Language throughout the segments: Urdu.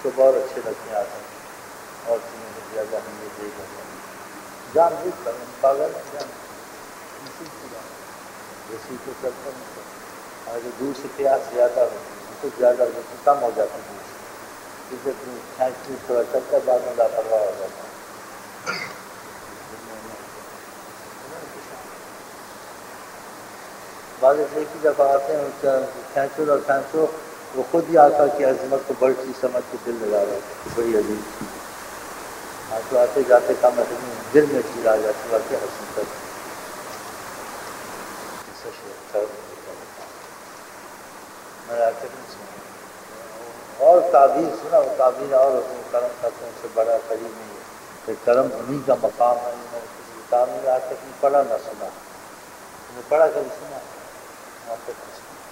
کو بہت اچھے لگتے ہیں آتے ہیں اور چیزوں سے زیادہ ہم یہ دیکھ رہے ہیں جان بوجھ کر پاگل ہے جان جیسی کو چلتا نہیں کرتا اگر دور سے پیاس زیادہ ہوتی ہے کچھ زیادہ ہوتی کم ہو جاتی ہے دور سے اسے کھینچ کھینچ تھوڑا چلتا ہے بعد میں لاپرواہ ہو جاتا ہے بعض ایک ہی دفعہ آتے ہیں کھینچو اور کھینچو وہ خود ہی آقا کی عظمت کو بڑی چیز سمجھ کے دل لگا رہا ہے بڑی عظیم چیز تو آتے جاتے کام دل میں چیز آ جاتی ہے واقعی حقیقت اور تعبیر سنا وہ تعبیر اور کرم کرتے ہیں اس سے بڑا قریب نہیں ہے کہ کرم انہیں کا مقام ہے میں نے کسی کتاب میں آج تک نہیں پڑھا نہ سنا نے پڑھا کبھی سنا آج تک نہیں سنا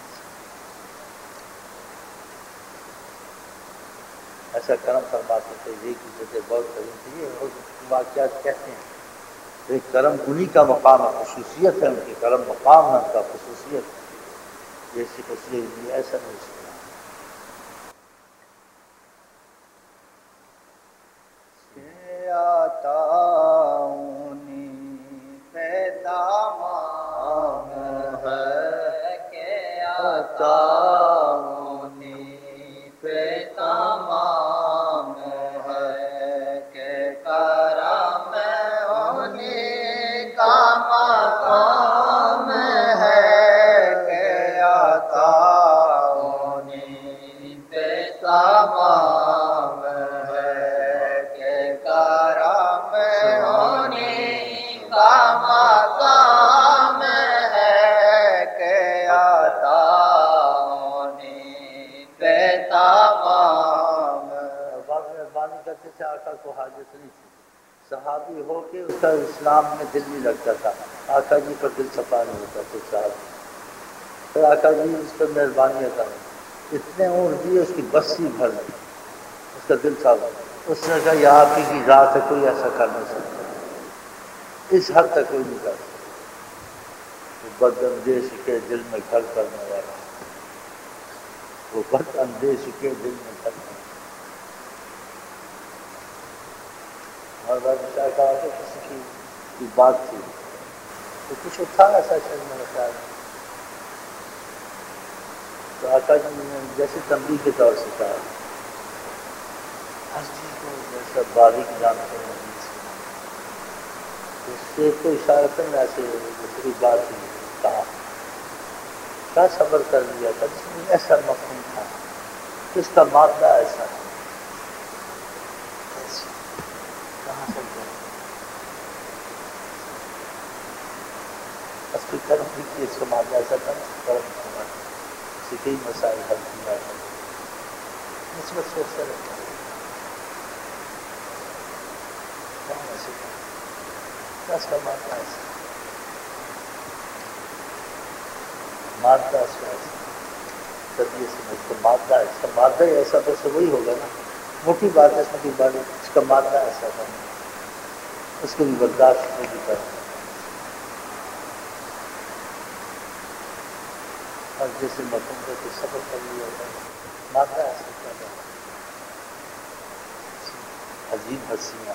ایسا کرم فرماتے تھے یہ کی جگہ بہت کریم تھی یہ واقعات کہتے ہیں ایک کرم انہیں کا مقام ہے خصوصیت ہے ان کی کرم مقام ہے ان کا خصوصیت جیسی خصوصیت ایسا نہیں سنا صحابی ہو کے اس کا اسلام میں دل نہیں لگتا تھا آقا جی پر دل صفا نہیں ہوتا تو صاحب پھر آقا جی اس پر مہربانی کریں اتنے اونٹ دیے اس کی بسی بھر اس کا دل صاف اس نے کہا یہ آپ ہی کی ذات ہے کوئی ایسا کر نہیں سکتا اس حد تک کوئی نہیں کر سکتا وہ بد اندیش کے دل میں گھر کرنے والا وہ بد اندیش کے دل میں گھر کرنے اور بادشاہ کہا کہ کسی کی بات تھی تو کچھ تھا ایسا شہر میں خیال تو آقا جی نے جیسے تنبیہ کے طور سے کہا ہر چیز کو جیسا باریک جانتے ہیں اس سے تو اشارتاً ایسے دوسری بات ہی کہا کیا صبر کر لیا تھا جس میں ایسا مفہوم تھا اس کا مادہ ایسا ہے اس کی کرم بھی کی اس کا مادہ ایسا تھا کرم ہونا اس سے کئی مسائل حل کیا ہے اس وقت سوچتا رہتا ہے اس کا مادہ ایسا مادہ اس کا ایسا طبیعت سے اس کا مادہ ہے اس کا مادہ ہی ایسا تو وہی ہوگا نا موٹی بات ہے اس میں کی بات اس کا مادہ ایسا تھا اس کو بھی برداشت نہیں بھی کرنا اور جیسے مفہوم کا کوئی سبق کر لیا جائے مادہ ایسا کر رہا عجیب ہنسیاں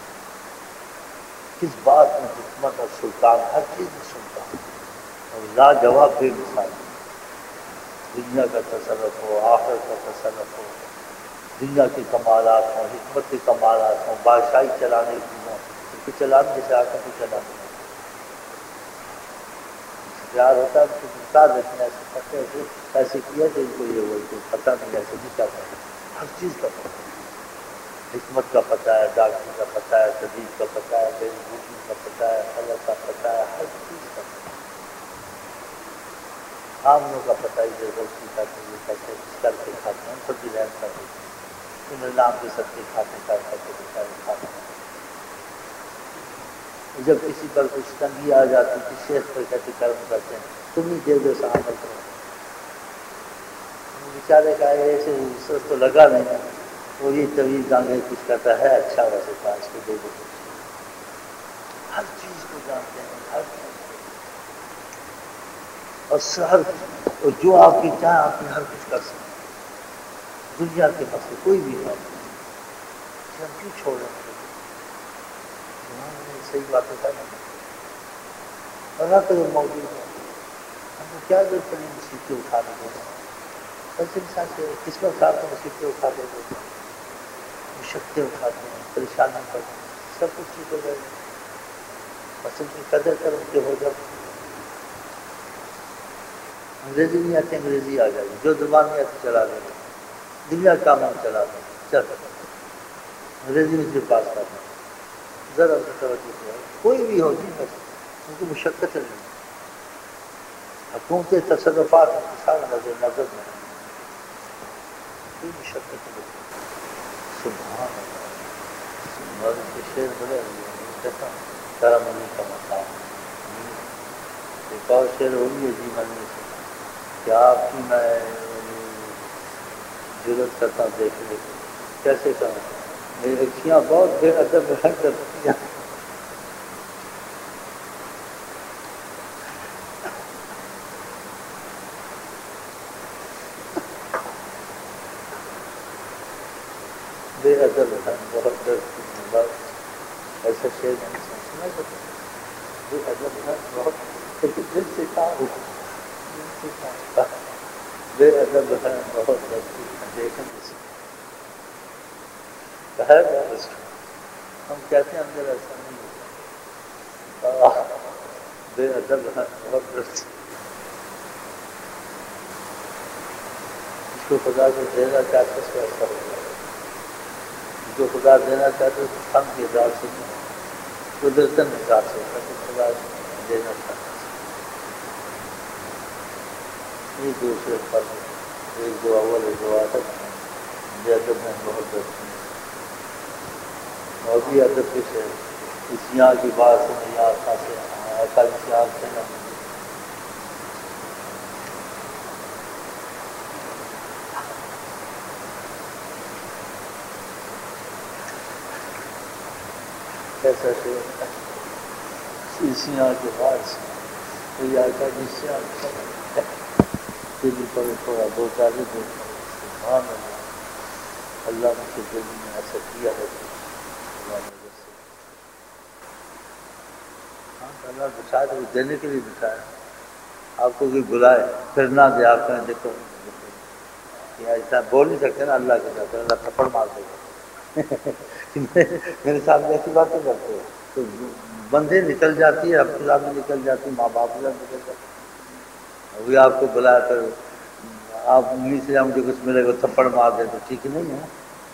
کس بات میں حکمت اور سلطان ہر چیز میں سلطان اور لاجواب بے مثال دنیا کا تصرف ہو آخرت کا تصرف ہو دنیا کے کمالات ہوں حکمت کے کمالات ہوں بادشاہی چلانے کی ہوں ان کو چلانے جیسے آقا کو چلانے پیار ہوتا ہے تو بتا دیتے ہیں ایسے پتے ایسے کیا کہ ان کو یہ وہ پتہ نہیں ایسے نہیں کرتا ہر چیز کا پتہ ہے حکمت کا پتہ ہے ڈاکٹر کا پتہ ہے طبیب کا پتہ ہے بے بوٹی کا پتہ ہے خلق کا پتہ ہے ہر چیز کا پتہ ہے حاملوں کا پتہ ہے جو غلطی کرتے ہیں کیسے کر کے کھاتے ہیں سب بھی رحم کر دیتے ہیں ان نام کے سب کے کھاتے کر کے بیچارے کھاتے ہیں جب کسی پر کچھ تنگی آ جاتی ہے صحت پر کہتے کرم کرتے ہیں تم ہی دے دو سامنے کرو بیچارے کا ایسے سوچ تو لگا نہیں وہ یہ طویل ڈانگیں کچھ کرتا ہے اچھا ویسے تھا اس کو دے دو ہر چیز کو جانتے ہیں ہر چیز اور جو آپ کی چاہیں آپ کی ہر کچھ کر سکتے دنیا کے مسئلے کوئی بھی بات نہیں، ہم کیوں چھوڑ رہے ہیں؟ صحیح بات ہے نا، اللہ تو موجود ہے، ہم کو کیا ضرورت پڑی مصیبتیں اٹھانے کو؟ بس انسان سے کس وقت آپ کو مصیبتیں اٹھا دے گے، مشقتیں اٹھاتے ہیں، پریشانی پڑتے ہیں، سب کچھ ٹھیک ہو جائے گا، بس ان کی قدر کر ان کے ہو جائے۔ انگریزی نہیں آتی، انگریزی آ جائے گی، جو زبان نہیں آتی چلا لیں گے، دنیا کا من چلا دیں گے، چل انگریزی میں صرف بات کرنا ذرا توجہ سے کوئی بھی ہو جی، بس ان کی مشقت نہیں، حکومت تصرفات سارا نظر میں کوئی مشقت نہیں۔ سبحان اللہ، کے شعر بڑے کہتا ہوں کرم علی کا مقام، ایک اور شعر ہوگی عظیم علی سے کہ آپ کی میں ضرورت کرتا ہوں دیکھنے کی، کیسے کروں میری اکھیاں بہت بے ادب رنگ کرتی ہیں، بے ادب ہے بہت ڈرتی ہیں، بس ایسا شعر نہیں سنا سکتا، بے ادب ہے بہت، لیکن دل سے کہا ہو، دل سے کہا بے ادب ہے بہت ڈرتی ہیں، دیکھیں ہے اس کو ہم کہتے ہیں اندر ایسا نہیں ہوتا، بے ادب ہے بہت ڈرتی، اس کو خدا کو دینا چاہتے اس کو ایسا ہوگا، جو خدا دینا چاہتے اس کو ہم کے حساب سے نہیں، قدرتاً حساب سے ہوتا ہے، خدا دینا چاہتا یہ دوسرے فرق، ایک دو اول ایک دو آدت بے ادب میں بہت ڈرتی ہیں، اور بھی ادب کچھ ہے، اس یہاں کی بات سے نہیں آتا سے آتا اس یاد سے نہ کیسا شعر اس یہاں کے بعد سے کوئی آتا جس سے آپ دل پر تھوڑا دو چار دن سبحان اللہ، اللہ مجھے دل میں ایسا کیا ہے کہ اللہ مجھے سے ہاں تو اللہ بچائے تو دینے کے لیے بچائے، آپ کو کوئی بلائے پھر نہ دے آپ کہیں دیکھو ایسا بول نہیں سکتے نا اللہ کے ساتھ، اللہ تھپڑ مار دے گا میرے ساتھ ایسی باتیں کرتے ہو تو بندے نکل جاتی ہے، اپنے ساتھ میں نکل جاتی ہے، ماں باپ کے ساتھ نکل جاتی ہے، ابھی آپ کو بلایا کر آپ انگلی سے مجھے کچھ ملے گا تھپڑ مار دے تو ٹھیک نہیں ہے،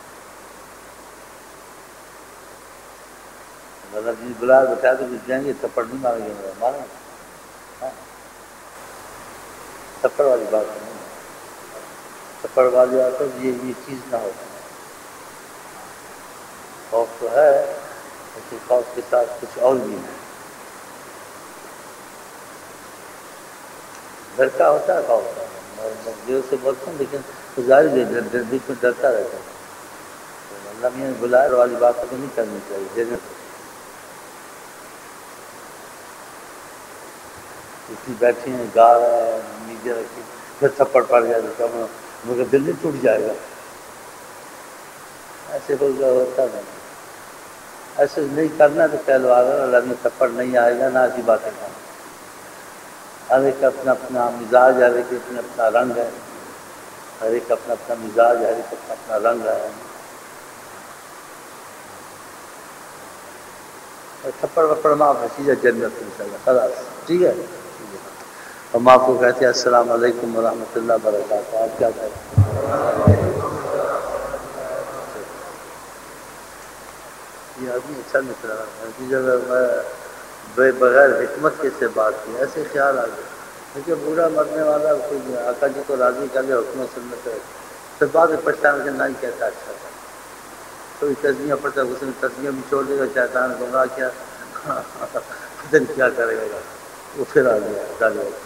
اگر جس بلایا بٹھایا تو کچھ جائیں گے تھپڑ نہیں ماریں گے، میرا ماریں گے، تھپڑ والی بات نہیں ہے، تھپڑ والی بات ہے یہ چیز نہ ہو، خوف تو ہے لیکن خوف کے ساتھ کچھ اور بھی ہے، گھر کا ہوتا ہے خوف کا، میں دیر سے بولتا ہوں لیکن ظاہر بیچ میں ڈرتا رہتا ہے، اللہ میاں بلائے والی بات تو نہیں کرنی چاہیے، دینے اسی بیٹھے ہیں گا رہا ہے نیچے رکھی پھر تھپڑ پڑ گیا تو مگر دل نہیں ٹوٹ جائے گا، ایسے ہوتا نہیں، ایسے نہیں کرنا تو پہلوان اللہ میں تھپڑ نہیں آئے گا نہ ایسی باتیں کرنا، ہر ایک اپنا اپنا مزاج، ہر ایک اپنا اپنا رنگ ہے، ہر ایک اپنا اپنا مزاج، ہر ایک اپنا اپنا رنگ ہے، تھپڑ وپڑ معاف ہے، سیدھا جنت انشاءاللہ، خلاص ٹھیک ہے، ہم آپ کو کہتے ہیں السلام علیکم ورحمۃ اللہ وبرکاتہ، آپ کیا کہتے ہیں؟ یہ آدمی اچھا نکلا، جب میں بغیر حکمت کے سے بات کی ایسے خیال آ گیا، کیونکہ بوڑھا مرنے والا کوئی آقا جی کو راضی کر لے حکمت سنت ہے، پھر بعد میں پچھتانا کہ نہیں کہتا اچھا تھا، کوئی تزمیہ پڑتا اس نے تزمیہ بھی چھوڑ دے گا، شیطان گمراہ کیا پتہ نہیں کیا کرے گا، وہ پھر آ گیا ڈالے گا،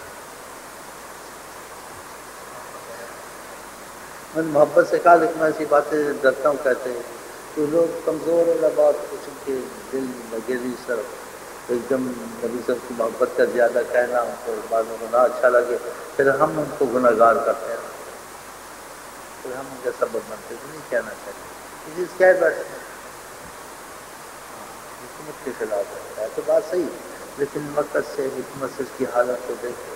میں نے محبت سے کہا لیکن میں ایسی باتیں ڈرتا ہوں کہتے ہیں تو لوگ کمزور ہے، بات کچھ ان کے دل لگے نہیں سر، ایک دم نبی صاحب کی محبت کا زیادہ کہنا ان کو بعد میں نہ اچھا لگے، پھر ہم ان کو گناہ گار کرتے ہیں، پھر ہم ان کا سبب بنتے تو نہیں کہنا چاہیے کسی سے کیا بیٹھنا حکومت کے خلاف ہے تو بات صحیح لیکن مقصد سے حکومت سے اس کی حالت کو دیکھو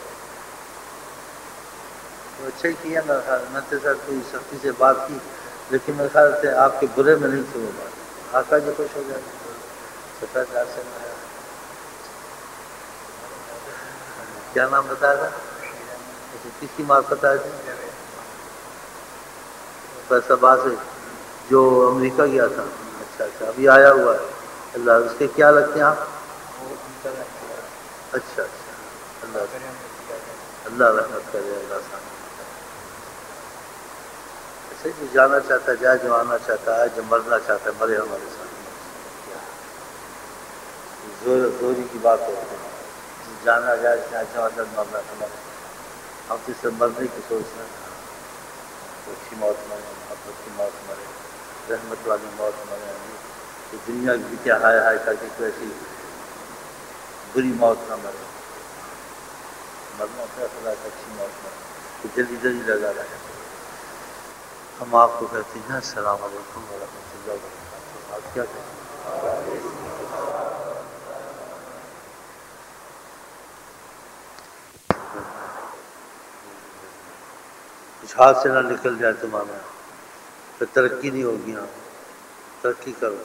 تو اچھا ہی کیا میرا خیال میں تو سر کوئی سختی سے بات کی لیکن میرے خیال سے آپ کے برے میں نہیں تھے وہ بات آقا جی خوش ہو گیا سفید دار سے میں کیا نام بتایا تھا کس کی معرفت آئے تھے فیصل آباد سے جو امریکہ گیا تھا اچھا اچھا ابھی آیا ہوا ہے اللہ اس کے کیا لگتے ہیں آپ اچھا اچھا اللہ اللہ رحمت کرے اللہ سامنے ایسے جو جانا چاہتا ہے جائے جو آنا چاہتا ہے جو مرنا چاہتا ہے مرے ہمارے سامنے زوری کی بات ہوتی ہے جانا جائے اچھا مطلب مرنا ہمارے ہم تو اس سے مرنے کی سوچنا اچھی موت مرے آپ اچھی موت مرے رحمت والی موت مرے کہ دنیا کی کیا ہائے ہائے کر کے کوئی ایسی بری موت نہ مرے مرنا ہوتا ہے خدا کا اچھی موت مرے کہ جلدی جلدی لگا رہے ہم آپ کو کہتے ہیں السلام علیکم ورحمۃ اللہ وبرکاتہ آپ کیا کہتے ہیں کچھ ہاتھ سے نہ نکل جائے تمہارا پھر ترقی نہیں ہوگی ہاں ترقی کرو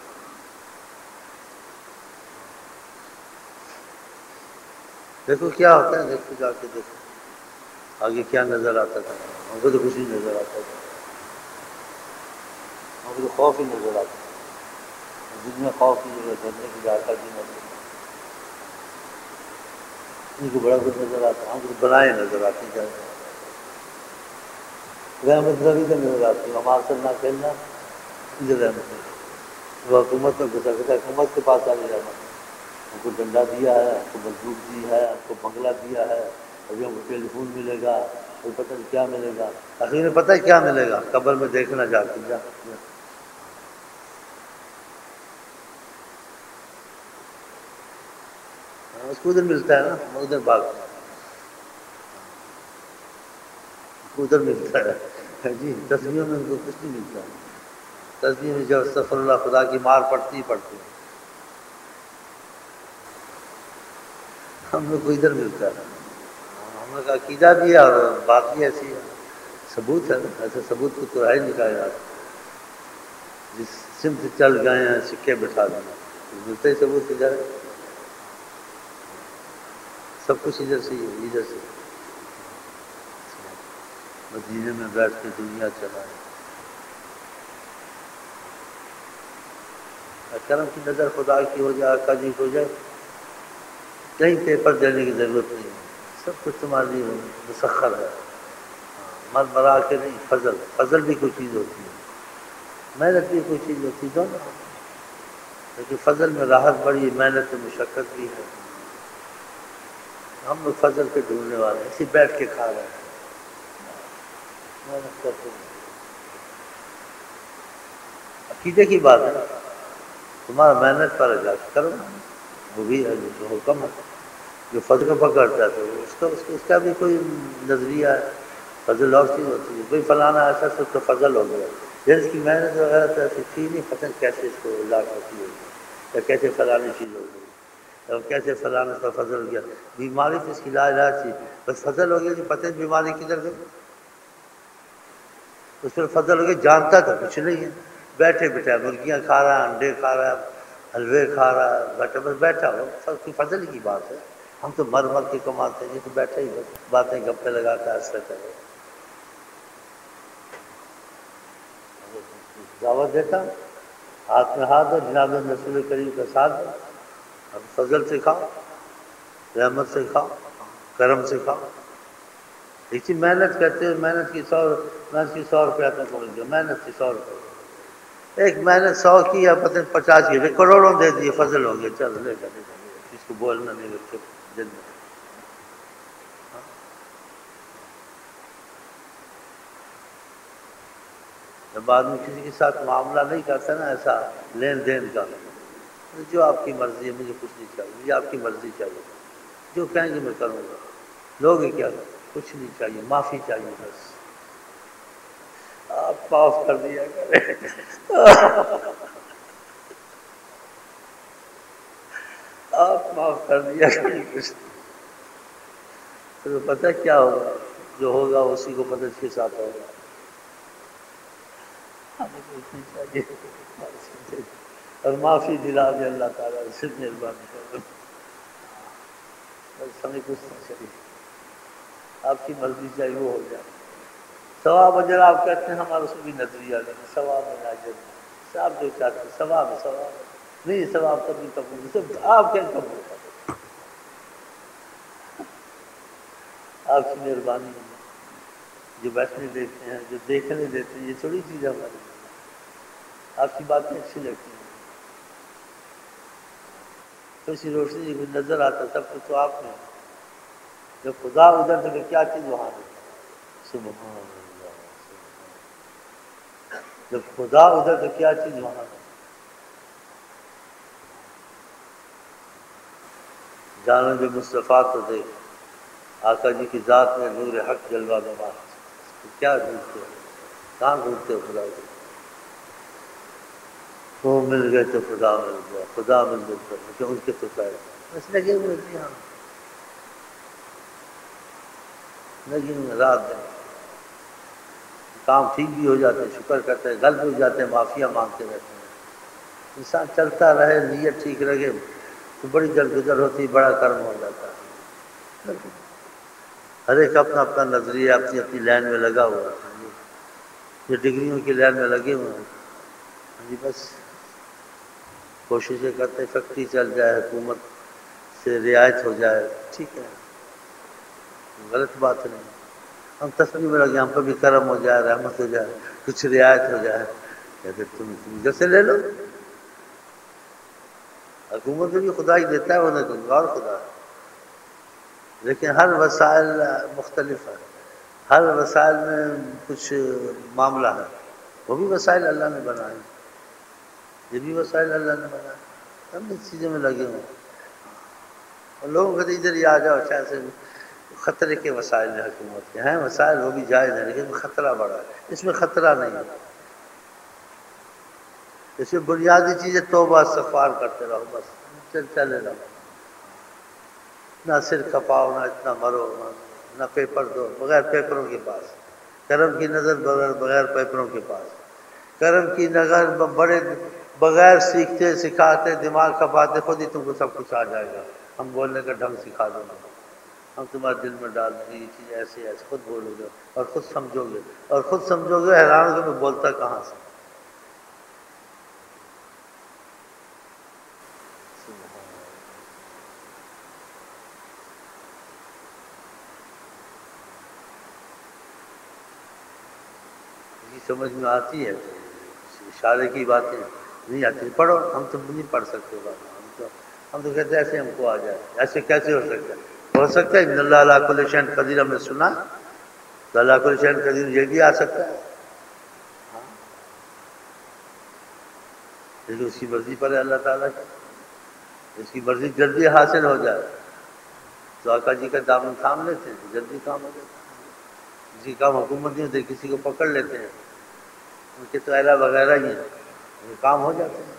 دیکھو کیا ہوتا ہے دیکھو جا کے دیکھو آگے کیا نظر آتا تھا ہم کو تو کچھ نہیں نظر آتا تھا ہم کو تو خوف ہی نظر آتا تھا جن میں خوف کی ضرورت ہے کی جاتا جی نظر ان کو بڑا کچھ نظر آتا ہم کو بنائے نظر آتی کیا رحمت نبی کا نظر آتی ہے ہمارے سے نہ کھیلنا ادھر رحمت نہیں وہ حکومت میں گھسا گھسا حکومت کے پاس آ جانا ہم کو ڈنڈا دیا ہے ہم کو بندوق دی ہے ہم کو بنگلہ دیا ہے ابھی ہم کو ٹیلی فون ملے گا کوئی پتہ نہیں کیا ملے گا آخر میں پتہ ہے کیا ملے گا قبر میں دیکھنا جا کے جا اس کو ادھر ملتا ہے نا ادھر بھاگ ادھر ملتا ہے جی تصویروں میں ان کو کچھ نہیں ملتا ہے تصویر میں جب استغفر اللہ خدا کی مار پڑتی پڑتی ہم لوگ کو ادھر ملتا ہے ہم لوگ کا عقیدہ بھی ہے اور بات بھی ایسی ہے ثبوت ہے نا ایسے ثبوت کو تو ہے نکالا جاتا جس سمت چل گئے ہیں سکے بٹھا دینا ملتے ہی ثبوت ادھر ہے سب کچھ ادھر سے ہی ہے ادھر سے مدینے میں بیٹھ کے دنیا چلائے کرم کی نظر خدا کی ہو جائے آقا جی ہو جائے کہیں پیپر دینے کی ضرورت نہیں ہے سب کچھ تمہارے لیے مسخر ہے مر مرا کے نہیں فضل فضل بھی کوئی چیز ہوتی ہے محنت بھی کوئی چیز ہوتی ہے دونوں لیکن فضل میں راحت بڑی ہے محنت میں مشقت بھی ہے ہم لوگ فضل پہ ڈھونڈنے والے ہیں اسی بیٹھ کے کھا رہے ہیں محنت کرتے ہیں عقیدے کی بات ہے تمہارا محنت پر جا کرو وہ بھی ہے جو حکم ہے جو فضل کو پکڑتا ہے تو اس کا بھی کوئی نظریہ ہے فضل اور چیز ہوتی ہے کوئی فلانا ایسا سب تو فضل ہو گیا جس کی محنت وغیرہ تو ایسی تھی نہیں پتہ کیسے اس کو لاٹ ہوتی ہوگی یا کیسے فلانی چیز ہو گئی اور کیسے فلانا اس کا فضل ہو گیا بیماری تو اس کی لا علاج تھی بس فضل ہو گیا کہ پتہ بیماری کدھر گئی اس پر فضل ہو گیا جانتا تو کچھ نہیں ہے بیٹھے بیٹھے مرغیاں کھا رہا ہے انڈے کھا رہا ہے حلوے کھا رہا ہے بیٹھا بس بیٹھا ہو کوئی فضل کی بات ہے ہم تو مر مر کے کماتے ہیں تو بیٹھے ہی بس باتیں گپے لگاتا ہے ایسا کرے دعوت دیتا ہاتھ میں ہاتھ دو جناب رسول کریم کا ساتھ دو اور فضل سے کھاؤ رحمت سے کھاؤ کرم سے کھاؤ اسی محنت کرتے ہوئے محنت کی 100 روپیہ تک پہنچ گیا محنت کی 100 روپئے ایک محنت 100 کی یا پتہ 50 کی کروڑوں دے دیے فضل ہو گئے چل لے کر کس کو بولنا نہیں بچے دن میں جب آدمی کسی کے ساتھ معاملہ نہیں کرتا نا ایسا لین دین کا جو آپ کی مرضی ہے مجھے کچھ نہیں چاہیے مجھے آپ کی مرضی چاہیے جو کہیں گے میں کروں گا لوگ ہی کیا کچھ نہیں چاہیے معافی چاہیے بس آپ معاف کر دیا کریں، آپ معاف کر دیا کریں کچھ، تو پتہ کیا ہوگا، جو ہوگا اسی کو پتہ اس کے ساتھ ہوگا. ہمیں کچھ نہیں چاہیے، اور معافی دلا دے اللہ تعالیٰ سے مہربانی کر، بس ہمیں کچھ نہیں چاہیے، آپ کی مرضی چاہیے وہ ہو جائے. ثواب اجر آپ کہتے ہیں، ہمارا اس میں بھی نظریہ نہیں، ثواب میں اجر نہیں، آپ جو چاہتے ہیں ثواب ہے، ثواب نہیں، ثواب کبھی قبول سب آپ کے قبول، آپ کی مہربانی ہے. جو بیٹھنے دیتے ہیں، جو دیکھنے دیتے ہیں، یہ تھوڑی چیز ہماری، آپ کی باتیں اچھی لگتی ہیں. کسی روشنی جو نظر آتا سب کچھ تو آپ میں، جب خدا ادھر سے کیا چیز وہاں ہے. سبحان اللہ، جب خدا ادھر تو کیا چیز وہاں ہے. جانو جو مصطفیٰ کو دیکھ، آقا جی کی ذات میں نور حق جلوہ نما، کیا ڈھونڈتے ہو، کہاں ڈھونڈتے ہو خدا کو. وہ مل گئے تو خدا مل گیا، خدا مل گئے تو کہ ان کے تو پیر بس لگے ہوئے تھے، ہم لگے ہوئے رات دن، کام ٹھیک بھی ہو جاتے ہیں، شکر کرتے ہیں، غلط ہو جاتے ہیں، معافیاں مانگتے رہتے ہیں. انسان چلتا رہے، نیت ٹھیک رہے تو بڑی درگزر ہوتی، بڑا کرم ہو جاتا ہے. ہر ایک اپنا اپنا نظریہ، اپنی اپنی لائن میں لگا ہوا ہے. یہ ڈگریوں کی لائن میں لگے ہوئے ہیں جی، بس کوششیں کرتے فیکٹری چل جائے، حکومت سے رعایت ہو جائے، ٹھیک ہے، غلط بات نہیں. ہم تصویر میں لگے، ہم پہ بھی کرم ہو جائے، رحمت ہو جائے، کچھ رعایت ہو جائے، کہتے تم ادھر سے لے لو. حکومت میں بھی خدا ہی دیتا ہے، انہیں کوئی اور خدا ہے، لیکن ہر وسائل مختلف ہے، ہر وسائل میں کچھ معاملہ ہے. وہ بھی وسائل اللہ نے بنائے، یہ بھی وسائل اللہ نے بنائے. ہم اس چیزوں میں لگے ہوئے ہیں، اور لوگوں کو ادھر ہی آ جاؤ، شاید سے خطرے کے وسائل ہیں، حکومت کے ہیں وسائل، وہ بھی جائز ہیں، لیکن خطرہ بڑا ہے. اس میں خطرہ نہیں ہے، اس میں بنیادی چیزیں توبہ استغفار کرتے رہو، بس چلے رہو، نہ سر کھپاؤ، نہ اتنا مرو، نہ پیپر دو، بغیر پیپروں کے پاس کرم کی نظر، بغیر پیپروں کے پاس کرم کی نظر، بڑے بغیر سیکھتے سکھاتے دماغ کھپاتے خود ہی تم کو سب کچھ آ جائے گا. ہم بولنے کا ڈھنگ سکھا دیں گے، ہم تمہارے دل میں ڈال دیں گے یہ چیز ایسے ایسے، خود بولو گے اور خود سمجھو گے، اور خود سمجھو گے حیران ہو کہ میں بولتا کہاں سے. سمجھ میں آتی ہے، اشارے کی باتیں نہیں آتی، پڑھو. ہم تو نہیں پڑھ سکتے بات، ہم تو کہتے ہیں ایسے ہم کو آ جائے، ایسے کیسے ہو سکتا ہے؟ ہو سکتا ہے ان اللہ علی کل شیء قدیر، ہم نے سنا تو اللہ کل شیء قدیر یہ بھی آ سکتا ہے، لیکن اس کی مرضی پر ہے اللہ تعالیٰ کی. اس کی مرضی جلدی حاصل ہو جائے تو آقا جی کا دامن تھام لیتے ہیں، جلدی کام ہو جاتا ہے. کسی کام حکومت نہیں ہوتے، کسی کو پکڑ لیتے ہیں، ان کے تو اہلا وغیرہ ہی ہیں، یہ کام ہو جاتے ہیں.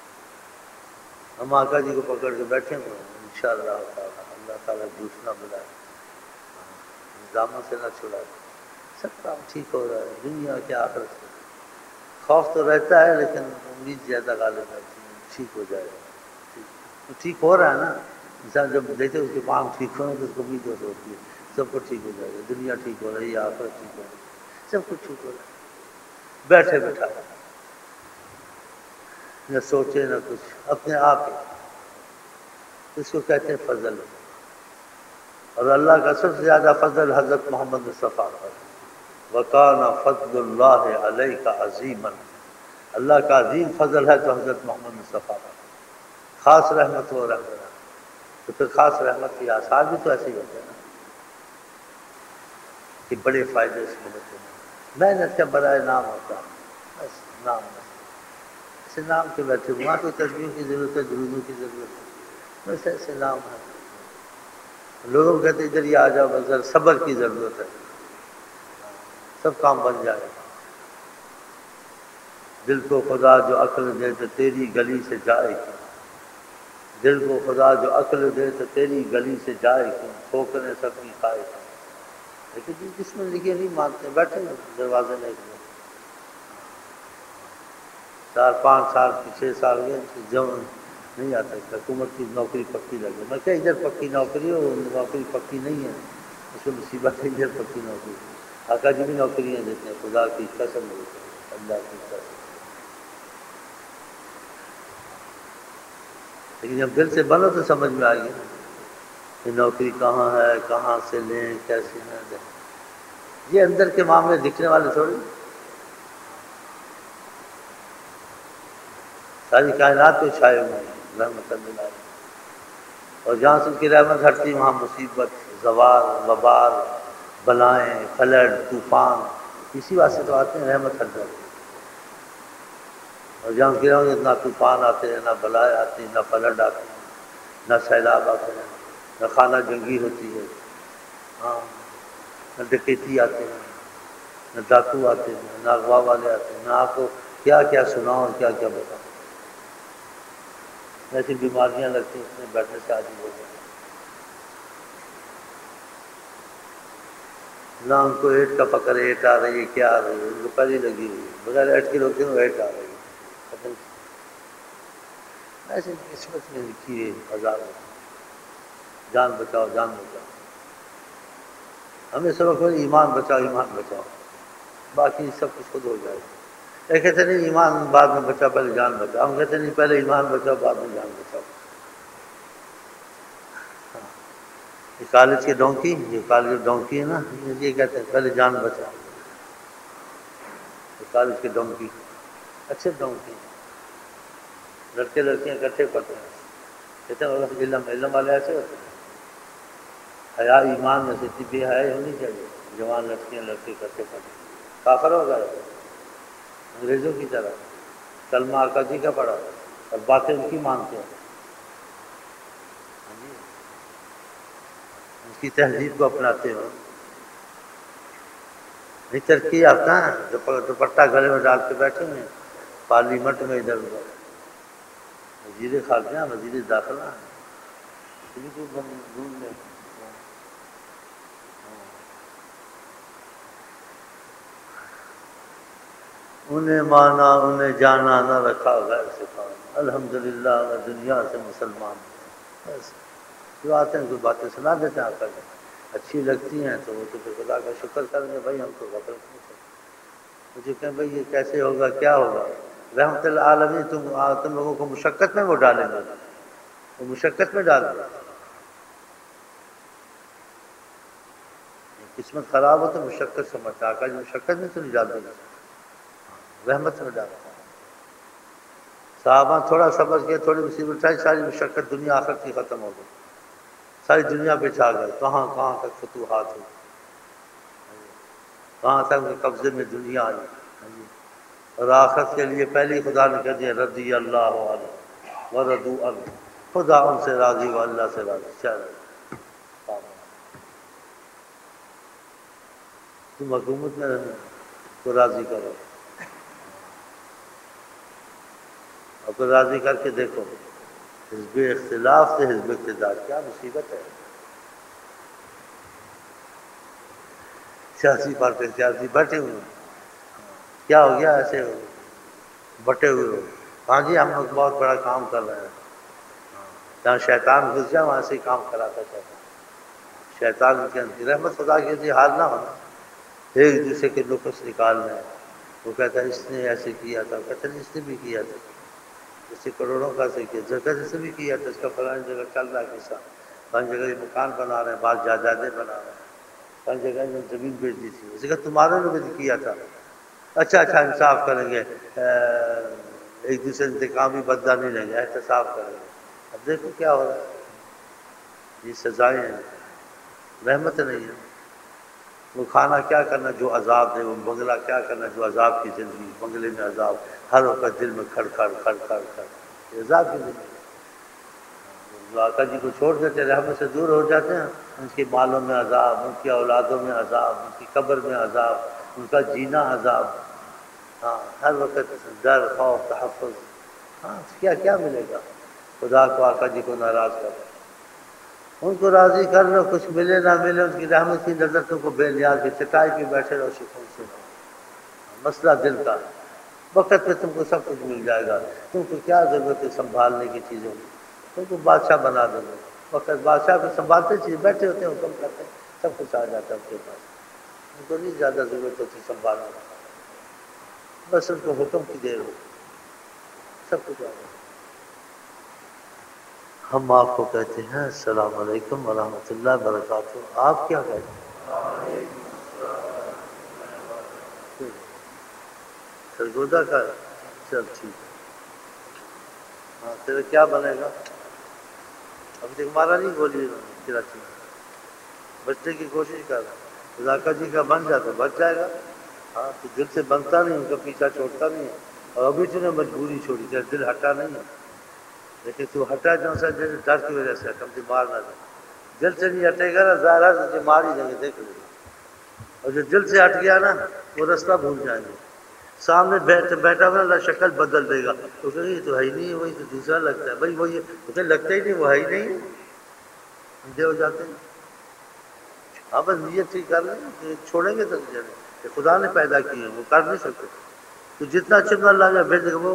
ہم آقا جی کو پکڑ کے بیٹھے ہوئے ہیں، انشاءاللہ تعالیٰ اللہ تعالیٰ جھوٹ نہ بلائے، دامن سے نہ چھڑائے، سب کام ٹھیک ہو رہا ہے. دنیا کے آخرت سے خوف تو رہتا ہے، لیکن امید زیادہ غالب رہتی ہے، ٹھیک ہو جائے گا. تو ٹھیک ہو رہا ہے نا، انسان جب دیکھتے اس کے کام ٹھیک ہونے تو اس کو امید ہوتی ہے سب کچھ ٹھیک ہو جائے گا، دنیا ٹھیک ہو رہی ہے، آخرت ٹھیک ہو رہی ہے، سب کچھ ٹھیک ہو رہا ہے. بیٹھے بیٹھا نہ سوچے نہ کچھ، اپنے آپ ہی، اس کو کہتے ہیں فضل. اور اللہ کا سب سے زیادہ فضل حضرت محمد مصطفیٰ پر، وَكَانَ فَضْلُ اللَّهِ عَلَيْكَ عَظِيمًا. اللہ کا عظیم فضل ہے تو حضرت محمد مصطفیٰ پر خاص رحمت ہو رہا ہے. تو پھر خاص رحمت کے آثار بھی تو ایسے ہی ہوتے ہیں نا، کہ بڑے فائدے اس میں ہوتے ہیں. محنت کا برائے نام ہوتا ہے، بس نام ایسے نام کے بیٹھے وہاں کوئی تسبیح کی ضرورت ہے، درودوں کی ضرورت ہے، بس ایسے نام ہے. لوگوں کہتے ادھر ہی آ جاؤ، بس صبر کی ضرورت ہے، سب کام بن جائے گا. دل کو خدا جو عقل دے تو تیری گلی سے جائے کیوں، دل کو خدا جو عقل دے تو تیری گلی سے جائے کیوں، ٹھوکریں سب کی کھائے کیوں۔ لیکن جس میں لکھے نہیں مانتے، بیٹھے ہیں دروازے میں ایک دن 4 5 سال 6 سال گئے جب نہیں آتا کہ حکومت کی نوکری پکی لگے۔ میں کہ ادھر پکی نوکری ہو، نوکری پکی نہیں ہے، اس کو مصیبت ہے ادھر پکی نوکری۔ آقا جی بھی نوکریاں دیتے ہیں، خدا کی قسم دیتے ہیں، اللہ کی قسم۔ لیکن جب دل سے بنو تو سمجھ میں آئے گی کہ نوکری کہاں ہے، کہاں سے لیں، کیسے نہ لیں۔ یہ اندر کے معاملے دکھنے والے تھوڑی، ساری کائنات پہ چھائے ہوئے ہیں رحمت اللہ علیہ۔ اور جہاں سے ان کی رحمت ہٹتی وہاں مصیبت، زوال، وبال، بلائیں، فلڈ، طوفان، اسی واسطے تو آتے ہیں رحمت ہٹ جاتی ہے۔ اور جہاں کی رحمت نہ طوفان آتے ہیں، نہ بلائیں آتی ہیں، نہ فلڈ آتے ہیں، نہ سیلاب آتے ہیں، نہ خانہ جنگی ہوتی ہے، ہاں، نہ ڈکیتی آتے ہیں، نہ ڈاکو آتے ہیں، نہ اغوا والے آتے ہیں، نہ آپ کو کیا کیا سناؤ اور کیا کیا بتاؤ۔ ایسی بیماریاں لگتی ہیں اس میں بیٹھنے سے عاجز ہو جائے۔ نہ ان کو ایٹ کا فکر، ایٹ آ رہی ہے کیا آ رہی ہے، ان کو پہلے لگی ہوئی ہے، بغیر ایٹ کے روکتے ہیں ایٹ آ رہی ہے، پتہ نہیں۔ ایسے قسمت میں لکھی ہے عذاب ہے۔ جان بچاؤ، جان بچاؤ، ہمیں سبق ہے ایمان بچاؤ، ایمان بچاؤ، باقی سب کچھ خود ہو جائے گا۔ یہ کہتے نہیں ایمان بعد میں بچا پہلے جان بچاؤ، ہم کہتے نہیں پہلے ایمان بچاؤ بعد میں جان بچاؤ۔ یہ کالج کے ڈونکی، یہ کالج ڈونکی ہے نا، یہ کہتے ہیں پہلے جان بچاؤ۔ یہ کالج کے ڈونکی اچھے ڈونکی ہیں، لڑکے لڑکیاں اکٹھے پڑھتے ہیں، کہتے ہیں علم، علم والے ایسے ہوتے ہیں۔ حیا ایمان میں سے اتنی بے حیائی ہونی چاہیے، جوان لڑکیاں لڑکے اکٹھے پڑھتے ہیں، کافر ہو گئے انگریزوں کی طرح، کلمہ آقا جی کا پڑھا اور باتیں ان کی مانتے ہیں، ان کی تہذیب کو اپناتے ہو۔ نہیں ترقی یافتہ ہیں، دوپٹہ گلے میں ڈال کے بیٹھے ہوئے ہیں پارلیمنٹ میں، ادھر ادھر وزیر خارجہ، وزیر داخلہ، کسی کو ڈھونڈ لیں۔ انہیں مانا انہیں جانا نہ رکھا غیر سے کام، الحمدللہ میں دنیا سے مسلمان ہوں۔ بس جو آتے ہیں کوئی باتیں سنا دیتے ہیں، آقا جی اچھی لگتی ہیں تو وہ تو پھر خدا کا شکر کریں گے، بھائی ہم کو غفلت نہیں کریں، مجھے کہیں بھائی یہ کیسے ہوگا، کیا ہوگا، رحمت العالمین تم لوگوں کو مشقت میں وہ ڈالیں گے، وہ مشقت میں ڈال دیں۔ قسمت خراب ہو تو مشقت سمجھتا ہے، آقا جی مشقت میں تو نہیں ڈال دیں گے، رحمت میں ڈالتا ہے۔ صحابہ تھوڑا صبر کیا، تھوڑی مصیبت اٹھائی، ساری مشقت دنیا آخرت کی ختم ہو گئی، ساری دنیا پہ چھا گئے، کہاں کہاں تک فتوحات ہوئی، کہاں تک ان کے قبضے میں دنیا آئی، اور آخرت کے لیے پہلے خدا نے کہہ دیا رضی اللہ عنہ ورضوا عنہ، خدا ان سے راضی و اللہ سے راضی۔ چلو تم حکومت میں رہنا کو راضی کرو، اور کو راضی کر کے دیکھو، حزب اختلاف سے حزب اقتدار کیا مصیبت ہے۔ سیاسی پارٹی سیاسی بیٹھے ہوئے کیا ہو گیا، ایسے بٹے ہوئے ہو، ہاں جی ہم لوگ بہت بڑا کام کر رہے ہیں، جہاں شیطان گھس جائے وہاں سے ہی کام کراتا شیطان کے اندر۔ رحمت خدا کے لیے حال نہ ہونا، ایک دوسرے کے نقص نکالنا ہے، وہ کہتا ہے اس نے ایسے کیا تھا، کہتے ہیں اس نے بھی کیا تھا، اس سے کروڑوں کا سے کیا، جگہ سے بھی کیا تھا، اس کا فلانی جگہ چل رہا ہے قصہ، فلانی جگہ یہ مکان بنا رہے ہیں، بعض جائیدادیں بنا رہے ہیں، فلانی جگہ انہوں نے زمین بیچ دی تھی، اسی کا تمہارے نے بھی کیا تھا، اچھا اچھا انصاف کریں گے، ایک دوسرے انتقامی بدلہ نہیں لیں گے، احتساب کریں گے۔ اب دیکھو کیا ہو رہا ہے، یہ سزائیں ہیں، رحمت نہیں ہے۔ وہ کھانا کیا کرنا جو عذاب دے، وہ بنگلہ کیا کرنا جو عذاب کی زندگی، بنگلے میں عذاب، ہر وقت دل میں کھڑ کھڑ کھڑ کھڑ کھڑ، یہ عذاب کی زندگی۔ جو آقا جی کو چھوڑ دیتے، رحمت سے دور ہو جاتے ہیں، ان کے مالوں میں عذاب، ان کی اولادوں میں عذاب، ان کی قبر میں عذاب، ان کا جینا عذاب، ہاں ہر وقت ڈر خوف تحفظ. ہاں کیا کیا ملے گا خدا کو آقا جی کو ناراض کر. ان کو راضی کر لو کچھ ملے نہ ملے ان کی رحمت کی نظر تم کو بے نیاز کی چٹائی پہ بیٹھے رہو سکون سے. مسئلہ دل کا وقت پہ تم کو سب کچھ مل جائے گا. تم کو کیا ضرورت ہے سنبھالنے کی چیزوں کی. تم کو بادشاہ بنا دو گے وقت بادشاہ کو سنبھالتے چیز بیٹھے ہوتے ہیں حکم کرتے ہیں سب کچھ آ جاتا ہے ان کے پاس. ان کو نہیں زیادہ ضرورت ہوتی سنبھالنے کی بس ان کو حکم کی دیر ہو سب کچھ آ جاتا ہے. ہم آپ کو کہتے ہیں السلام علیکم ورحمۃ اللہ وبرکاتہ. آپ کیا کہتے ہیں؟ سرگودا کا چل ٹھیک ہے. ہاں تیرا کیا بنے گا اب تک ہمارا نہیں بولی کراچی میں بچنے کی کوشش کر ذاکر جی کا بن جاتا بچ جائے گا. ہاں تو دل سے بنتا نہیں ان کا پیچھا چھوڑتا نہیں ہے. اور ابھی تو نے مجبوری چھوڑی تھی دل ہٹا نہیں ہے لیکن تو ہٹا جو سا ڈر کی وجہ سے کم بیمار نہ جائے. دل سے نہیں ہٹے گا نا ظاہر ہے بیمار ہی جائیں گے دیکھ لیں. اور جو دل سے ہٹ گیا نا وہ رستہ بھول جائیں گے. سامنے بیٹھا ہوا اللہ شکل بدل دے گا تو کہ یہ تو ہے ہی نہیں وہی تو دوسرا لگتا ہے بھائی وہی تو لگتا ہی نہیں وہ ہے ہی نہیں اندھے ہو جاتے ہیں. ہاں بس نیت ٹھیک کر لیں کہ چھوڑیں گے تو کہ خدا نے پیدا کی ہے وہ کر نہیں سکتے. تو جتنا چنگا اللہ کا بھیج وہ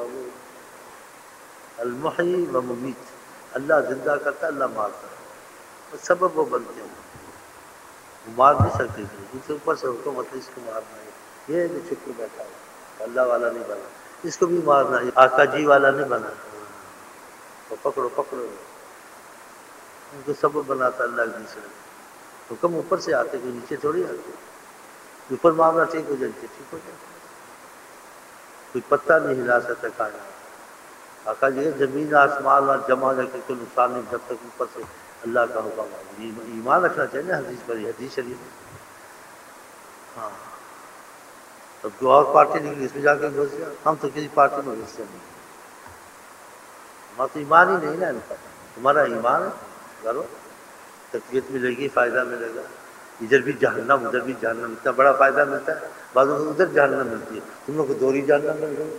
المحیی و ممیت اللہ زندہ کرتا اللہ مارتا ہے سبب وہ بنتے ہیں. وہ مار نہیں سکتے ان سے اوپر سے حکومت اس کو مارنا ہے. یہ جو چھپ کے بیٹھا ہے اللہ والا نہیں بنا اس کو بھی مارنا ہے آقا جی والا نہیں بنا. تو پکڑو پکڑو ان کو سبب بناتا اللہ ایک دوسرے حکم اوپر سے آتے کوئی نیچے تھوڑی آتے. اوپر معاملہ ٹھیک ہو جائے ٹھیک ہو جائے. کوئی پتہ نہیں ہلا سکتا کھانا آقا جی زمین آسمان اور جمع رکھ کے کوئی نقصان نہیں جب تک اوپر سے اللہ کا حکم ہے. ایمان رکھنا چاہیے نا حدیث پر حدیث شریف. ہاں اب جو اور پارٹی نکلی اس میں جا کے گھس گیا. ہم تو کسی پارٹی میں گھستے نہیں. ہمارا تو ایمان ہی نہیں نا ان کا. تمہارا ایمان ہے کرو تقویت ملے گی فائدہ ملے گا. ادھر بھی جہنم ادھر بھی جہنم اتنا بڑا فائدہ ملتا ہے. بعضوں کو ادھر جہنم ملتی ہے تم لوگ کو دوہری جہنم مل گئی.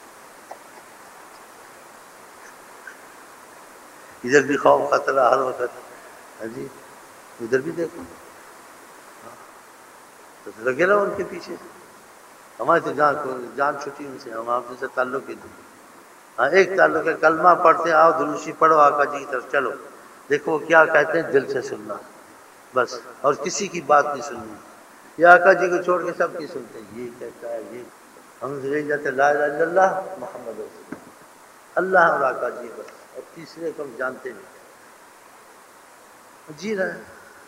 ادھر بھی خوف خطرہ ہر وقت. ہاں جی ادھر بھی دیکھو تو لگے رہو ان کے پیچھے. ہماری تو جان چھٹی ان سے ہم آپ سے تعلق ہی نہیں. ہاں ایک تعلق ہے کلمہ پڑھتے آؤ دروشی پڑھو آقا جی کی طرف چلو دیکھو کیا کہتے ہیں دل سے سننا بس اور کسی کی بات نہیں سننی. یہ آقا جی کو چھوڑ کے سب کی سنتے ہیں یہ کہتا ہے یہ ہم سے یہی جاتے لا الہ الا اللہ محمد رسول اللہ اور آقا جی بس اور تیسرے کو ہم جانتے نہیں جی رہے ہیں.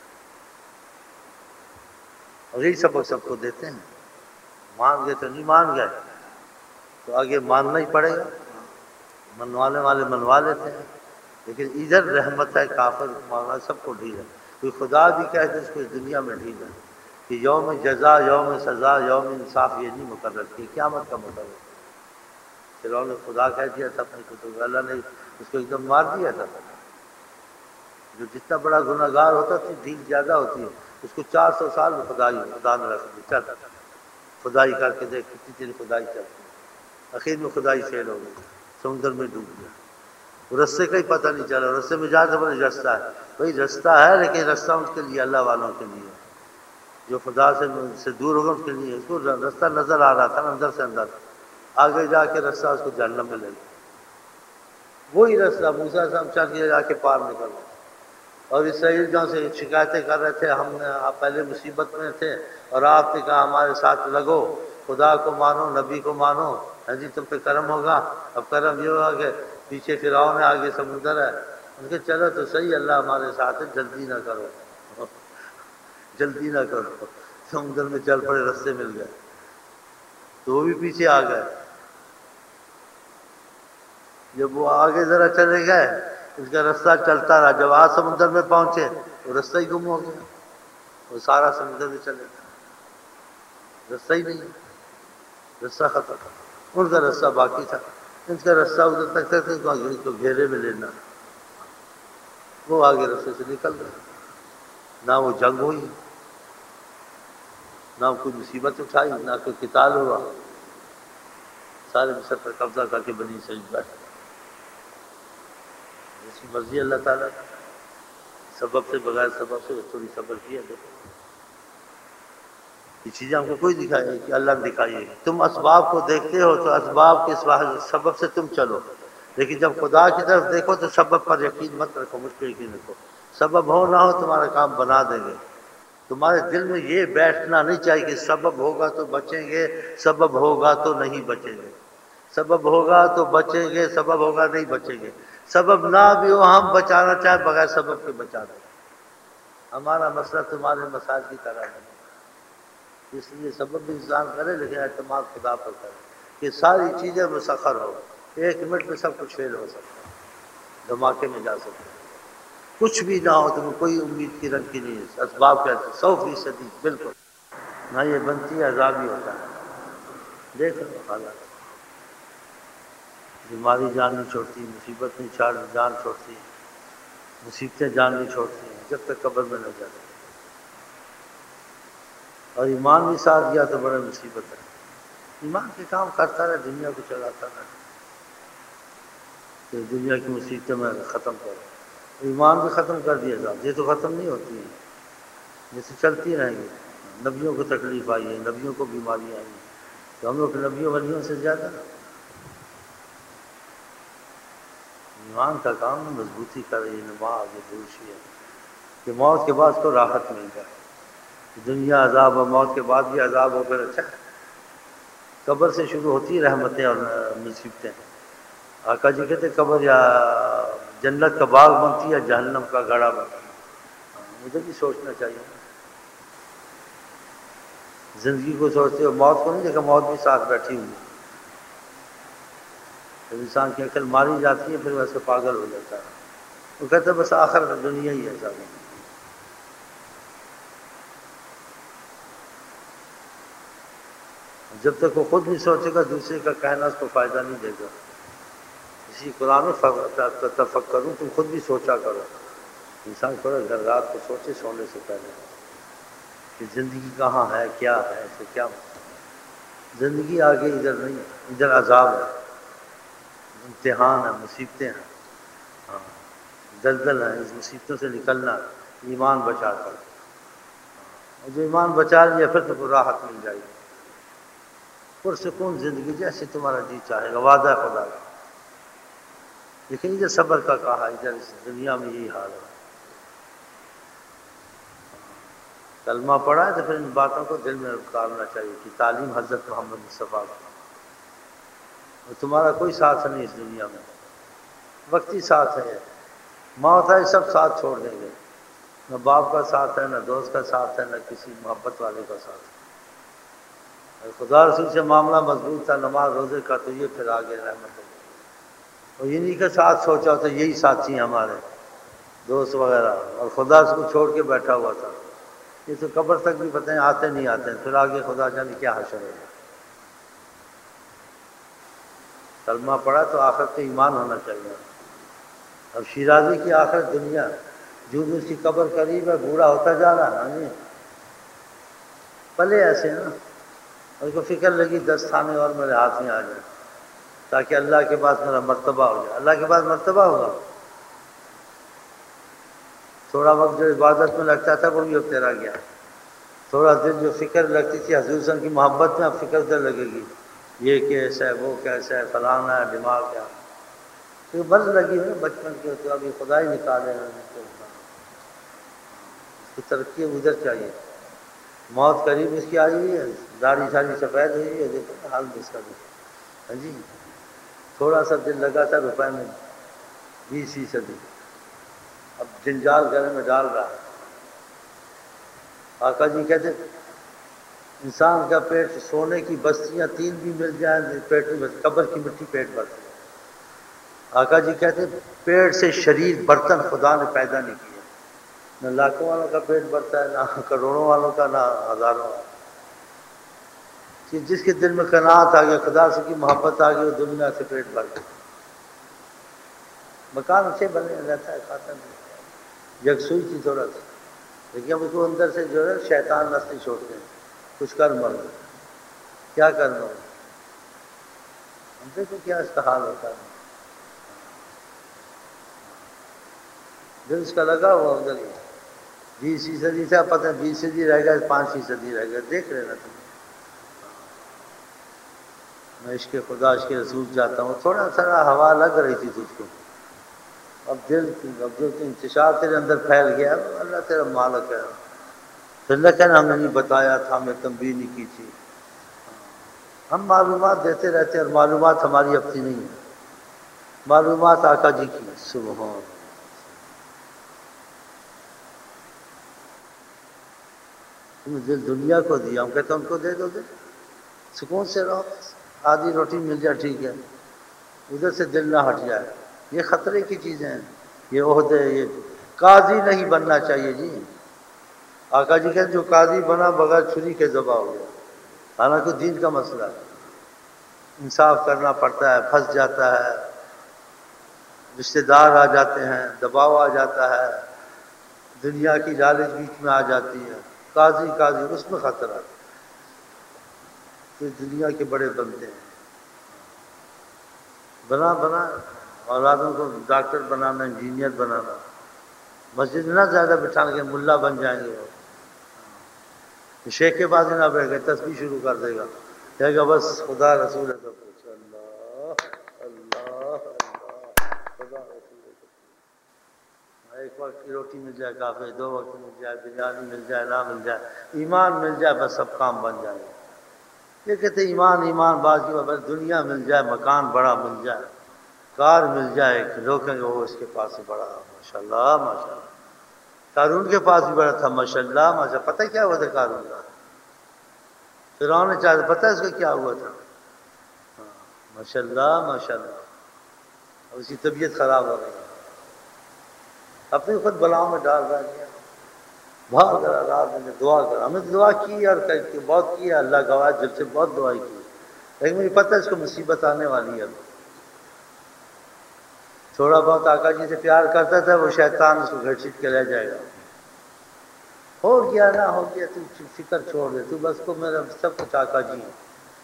اور یہی سبق سب کو دیتے ہیں. مان گئے تو نہیں مان گئے تو آگے ماننا ہی پڑے گا. منوانے والے منوا لیتے ہیں لیکن ادھر رحمت ہے کافر مانگا سب کو ڈھیل ہے. کوئی خدا بھی کہہ دے اس کو اس دنیا میں ڈھیل ہے کہ یوم جزا یوم سزا یوم انصاف یہ نہیں مقرر کی قیامت کا مقرر. فرعون نے خدا کہہ دیا تھا اپنے کو تو اللہ نے اس کو ایک دم مار دیا تھا. جو جتنا بڑا گناہ گار ہوتا ہے ڈھیل زیادہ ہوتی ہے. اس کو 400 سال میں خدا نے رکھ دی. چل خدائی کر کے دیکھ کتنی تیری خدائی چلتی. اخیر میں خدائی فیل ہو گئی سمندر میں ڈوب گیا. رستے کا ہی پتہ نہیں چلا. رستے میں جا کے بولے رستہ ہے بھائی رستہ ہے لیکن رستہ ان کے لیے اللہ والوں کے لیے جو خدا سے دور ہوگا ان کے لیے. اس کو رستہ نظر آ رہا تھا نا اندر سے اندر آگے جا کے رستہ اس کو جہنم میں لے گیا. وہی رستہ موسیٰ صاحب چل کے جا کے پار نکل گیا. اور اسرائیلیوں سے شکایتیں کر رہے تھے ہم آپ پہلے مصیبت میں تھے اور آپ نے کہا ہمارے ساتھ لگو خدا کو مانو نبی کو مانو ہاں جی تم پہ کرم ہوگا. اب کرم یہ ہوگا کہ پیچھے فرعون ہے آگے سمندر ہے. ان کے چلو تو صحیح اللہ ہمارے ساتھ ہے جلدی نہ کرو جلدی نہ کرو. سمندر میں چل پڑے رستے مل گئے تو وہ بھی پیچھے آ گئے. جب وہ آگے ذرا چلے گئے اس کا رستہ چلتا رہا. جب آج سمندر میں پہنچے وہ رستہ ہی گم ہو گیا. وہ سارا سمندر میں چلے گیا رستہ ہی نہیں. رستہ ختم. ان کا رستہ باقی تھا. ان کا رستہ ادھر تک تھا تو گھیرے میں لینا وہ آگے رستے سے نکل گئے. نہ وہ جنگ ہوئی نہ کوئی مصیبت اٹھائی نہ کوئی قتال ہوا. سارے مصر پر قبضہ کر کے بنی اسرائیل بیٹھ جس کی مرضی اللہ تعالیٰ کا سبب سے بغیر سبب سے تھوڑی صبر کیا دیکھو یہ چیزیں ہم کو کوئی دکھائے کہ اللہ نے دکھائی ہے تم اسباب کو دیکھتے ہو تو اسباب کے سبب سے تم چلو لیکن جب خدا کی طرف دیکھو تو سبب پر یقین مت رکھو مشکل یقین رکھو سبب ہو نہ ہو تمہارا کام بنا دیں گے تمہارے دل میں یہ بیٹھنا نہیں چاہیے کہ سبب ہوگا تو بچیں گے سبب ہوگا تو نہیں بچیں گے سبب ہوگا تو بچیں گے سبب ہوگا نہیں بچیں گے سبب نہ بھی ہو ہم بچانا چاہیں بغیر سبب کے بچا دیں ہمارا مسئلہ تمہارے مسائل کی طرح نہیں اس لیے سبب بھی انتظام کرے لیکن اعتماد خدا پر کرے کہ ساری چیزیں مسخر ہو 1 منٹ میں سب کچھ فیل ہو سکتا ہے دھماکے میں جا سکتا ہے کچھ بھی نہ ہو تمہیں کوئی امید کی رنگ کی نہیں ہے اسباب کہتے 100% بالکل نہ یہ بنتی ہے عذاب ہی ہوتا ہے دیکھ لو حالات بیماری جان نہیں چھوڑتی مصیبت نہیں جان چھوڑتی مصیبتیں جان نہیں چھوڑتی جب تک قبر میں نہ جاتے اور ایمان بھی ساتھ گیا تو بڑا مصیبت ہے ایمان کے کام کرتا رہے دنیا کو چلاتا رہے کہ دنیا کی مصیبتیں میں ختم کروں ایمان بھی ختم کر دیا جاتا یہ تو ختم نہیں ہوتی ہیں یہ تو چلتی رہیں گی نبیوں کو تکلیف آئی ہے نبیوں کو بیماریاں آئی ہیں تو ہم لوگ نبیوں ولیوں سے زیادہ ایمان کا کام مضبوطی کر رہی ہے نماز دوشی ہے کہ موت کے بعد کو راحت مل جائے دنیا عذاب اور موت کے بعد بھی عذاب ہو کر اچھا قبر سے شروع ہوتی رحمتیں اور مصیبتیں آقا جی کہتے قبر یا جنت کا باغ بنتی ہے جہنم کا گڑھا بنتا ہے مجھے بھی سوچنا چاہیے زندگی کو سوچتے ہو موت کو نہیں دیکھا موت بھی ساتھ بیٹھی ہوئی جب انسان کی عقل ماری جاتی ہے پھر ویسے پاگل ہو جاتا ہے وہ کہتے ہیں بس آخر دنیا ہی ایسا نہیں جب تک وہ خود نہیں سوچے گا دوسرے کا کہنا اس کو فائدہ نہیں دے گا اسی قرآن میں تفکروں تم خود بھی سوچا کرو انسان تھوڑا گھر رات کو سوچے سونے سے پہلے کہ زندگی کہاں ہے کیا ہے اسے کیا مطلب زندگی آگے ادھر نہیں ہے ادھر عذاب ہے امتحان ہے مصیبتیں ہیں ہاں دلدل ہے اس مصیبتوں سے نکلنا ایمان بچا کر اور جو ایمان بچا لیا پھر تو راحت مل جائے گی پرسکون زندگی جیسے تمہارا جی چاہے گا وعدہ خدا کا لیکن ادھر صبر کا کہا ادھر اس دنیا میں یہی حال ہے کلمہ پڑھا ہے تو پھر ان باتوں کو دل میں اتارنا چاہیے کہ تعلیم حضرت محمد مصطفیٰ اور تمہارا کوئی ساتھ نہیں اس دنیا میں وقتی ساتھ ہے موت ہے سب ساتھ چھوڑ دیں گے نہ باپ کا ساتھ ہے نہ دوست کا ساتھ ہے نہ کسی محبت والے کا ساتھ ہے خدا رسول سے معاملہ مضبوط تھا نماز روزے کا تو یہ پھر آگے رحمت ہے اور انہی کے ساتھ سوچا تو یہی ساتھی ہیں ہمارے دوست وغیرہ اور خدا اس کو چھوڑ کے بیٹھا ہوا تھا یہ تو قبر تک بھی پتہ ہے آتے نہیں آتے ہیں پھر آگے خدا جانے کیا حشر ہے کلمہ پڑھا تو آخرت پہ ایمان ہونا چاہیے اب شیرازی کی آخرت دنیا جو بھی اس کی قبر قریب ہے بوڑھا ہوتا جا رہا ہے نہیں پلے ایسے ہیں نا اور کو فکر لگی 10 تھانے اور میرے ہاتھ میں آ جائیں تاکہ اللہ کے بعد میرا مرتبہ ہو جائے اللہ کے بعد مرتبہ ہوگا تھوڑا وقت جو عبادت میں لگتا تھا وہ بھی اب تیرا گیا تھوڑا دل جو فکر لگتی تھی حضور صلی اللہ علیہ وسلم کی محبت میں اب فکر دل لگے گی یہ کیسا ہے وہ کیسا ہے فلانا ہے دماغ کیا تو بس لگی ہے بچپن کی تو ابھی خدا ہی نکالے ہیں اس کی ترقی ادھر چاہیے موت قریب اس کی آئی ہوئی ہے داڑھی ساری سفید ہوئی ہے دیکھو حال اس کا بھی ہاں جی تھوڑا سا دل لگا تھا روپے میں 20% اب جنجال گلے میں ڈال رہا آقا جی کہتے انسان کا پیٹ سونے کی بستیاں 3 بھی مل جائیں پیٹ میں قبر کی مٹی پیٹ بھرتی ہے آقا جی کہتے پیٹ سے شریر برتن خدا نے پیدا نہیں کیا نہ لاکھوں والوں کا پیٹ بھرتا ہے نہ کروڑوں والوں کا نہ ہزاروں والوں کہ جس کے دل میں قناعت آ گیا خدا سے کی محبت آ گئی وہ دنیا سے پیٹ بھر گیا مکان اچھے بنے رہتا ہے کھاتا نہیں یکسوئی تھی تھوڑا سا لیکن اب اس کو اندر سے جو ہے شیطان نسلی چھوڑتے ہیں کچھ کر مر کیا کرنا دیکھو کیا اس کا حال ہوتا ہے، دل اس کا لگا ہوا ادھر ہی 20% سے پتہ 20% رہ گا 5% رہ گا، دیکھ لینا تم۔ میں عشق خدا عشق رسول چاہتا ہوں، تھوڑا سا ہوا لگ رہی تھی تجھ کو، اب دل اب جو انتشار تیرے اندر پھیل گیا، اب اللہ تیرا مالک ہے، پھر اللہ کہنا ہم نے نہیں بتایا تھا، ہمیں تنبیہ نہیں کی تھی۔ ہم معلومات دیتے رہتے ہیں اور معلومات ہماری اپنی نہیں ہے، معلومات آقا جی کی۔ سبحان، تم دل دنیا کو دیا، ہم کہتے ہیں ان کو دے دو، دے سکون سے رہو، آدھی روٹی مل جائے ٹھیک ہے، ادھر سے دل نہ ہٹ جائے، یہ خطرے کی چیزیں ہیں، یہ عہدے، یہ قاضی نہیں بننا چاہیے جی۔ آقا جی کہتے جو قاضی بنا بغیر چھری کے ذبح ہو گیا، حالانکہ دین کا مسئلہ ہے، انصاف کرنا پڑتا ہے، پھنس جاتا ہے، رشتے دار آ جاتے ہیں، دباؤ آ جاتا ہے، دنیا کی لالچ بیچ میں آ جاتی ہے، قاضی قاضی اس میں خطرہ ہے، تو دنیا کے بڑے بنتے ہیں، بنا اولادوں کو ڈاکٹر بنانا، انجینئر بنانا، مسجد میں نہ زیادہ بٹھانے کے ملا بن جائیں گے، وہ شیخ کے پاس ہی نہ بیٹھ گئے، تسبیح شروع کر دے گا، کہے گا بس خدا رسول ہے سب کچھ، اللہ اللہ اللہ، خدا رسول ہے سب کچھ۔ ایک وقت کی روٹی مل جائے کافی، 2 وقت مل جائے، بریانی مل جائے، نہ مل جائے، ایمان مل جائے، بس سب کام بن جائیں گے۔ یہ کہتے ایمان ایمان بات کی بس دنیا مل جائے، مکان بڑا مل جائے، کار مل جائے، لوگ کہیں گے وہ اس کے پاس سے بڑا، ماشاء اللہ ماشاء اللہ۔ قارون کے پاس بھی بڑا تھا، ماشاء اللہ ماشاء اللہ، پتہ کیا ہوا تھا قارون کا؟ فرعون نے چاہا، پتہ ہے اس کو کیا ہوا تھا؟ ماشاء اللہ ماشاء اللہ، اور اس کی طبیعت خراب ہو گئی، اپنی خود بلاؤں میں ڈال رہا ہے، بہت رات میں دعا کر، ہم نے دعا کی اور بہت کی، اللہ گواہ جب سے بہت دعائی کی، لیکن مجھے پتہ ہے اس کو مصیبت آنے والی ہے۔ اب تھوڑا بہت آقا جی سے پیار کرتا تھا، وہ شیطان اس کو گھسیٹ کے لے جائے گا، ہو گیا نہ ہو گیا، تو فکر چھوڑ دے، تو بس کو میرا سب کچھ آقا جی ہے۔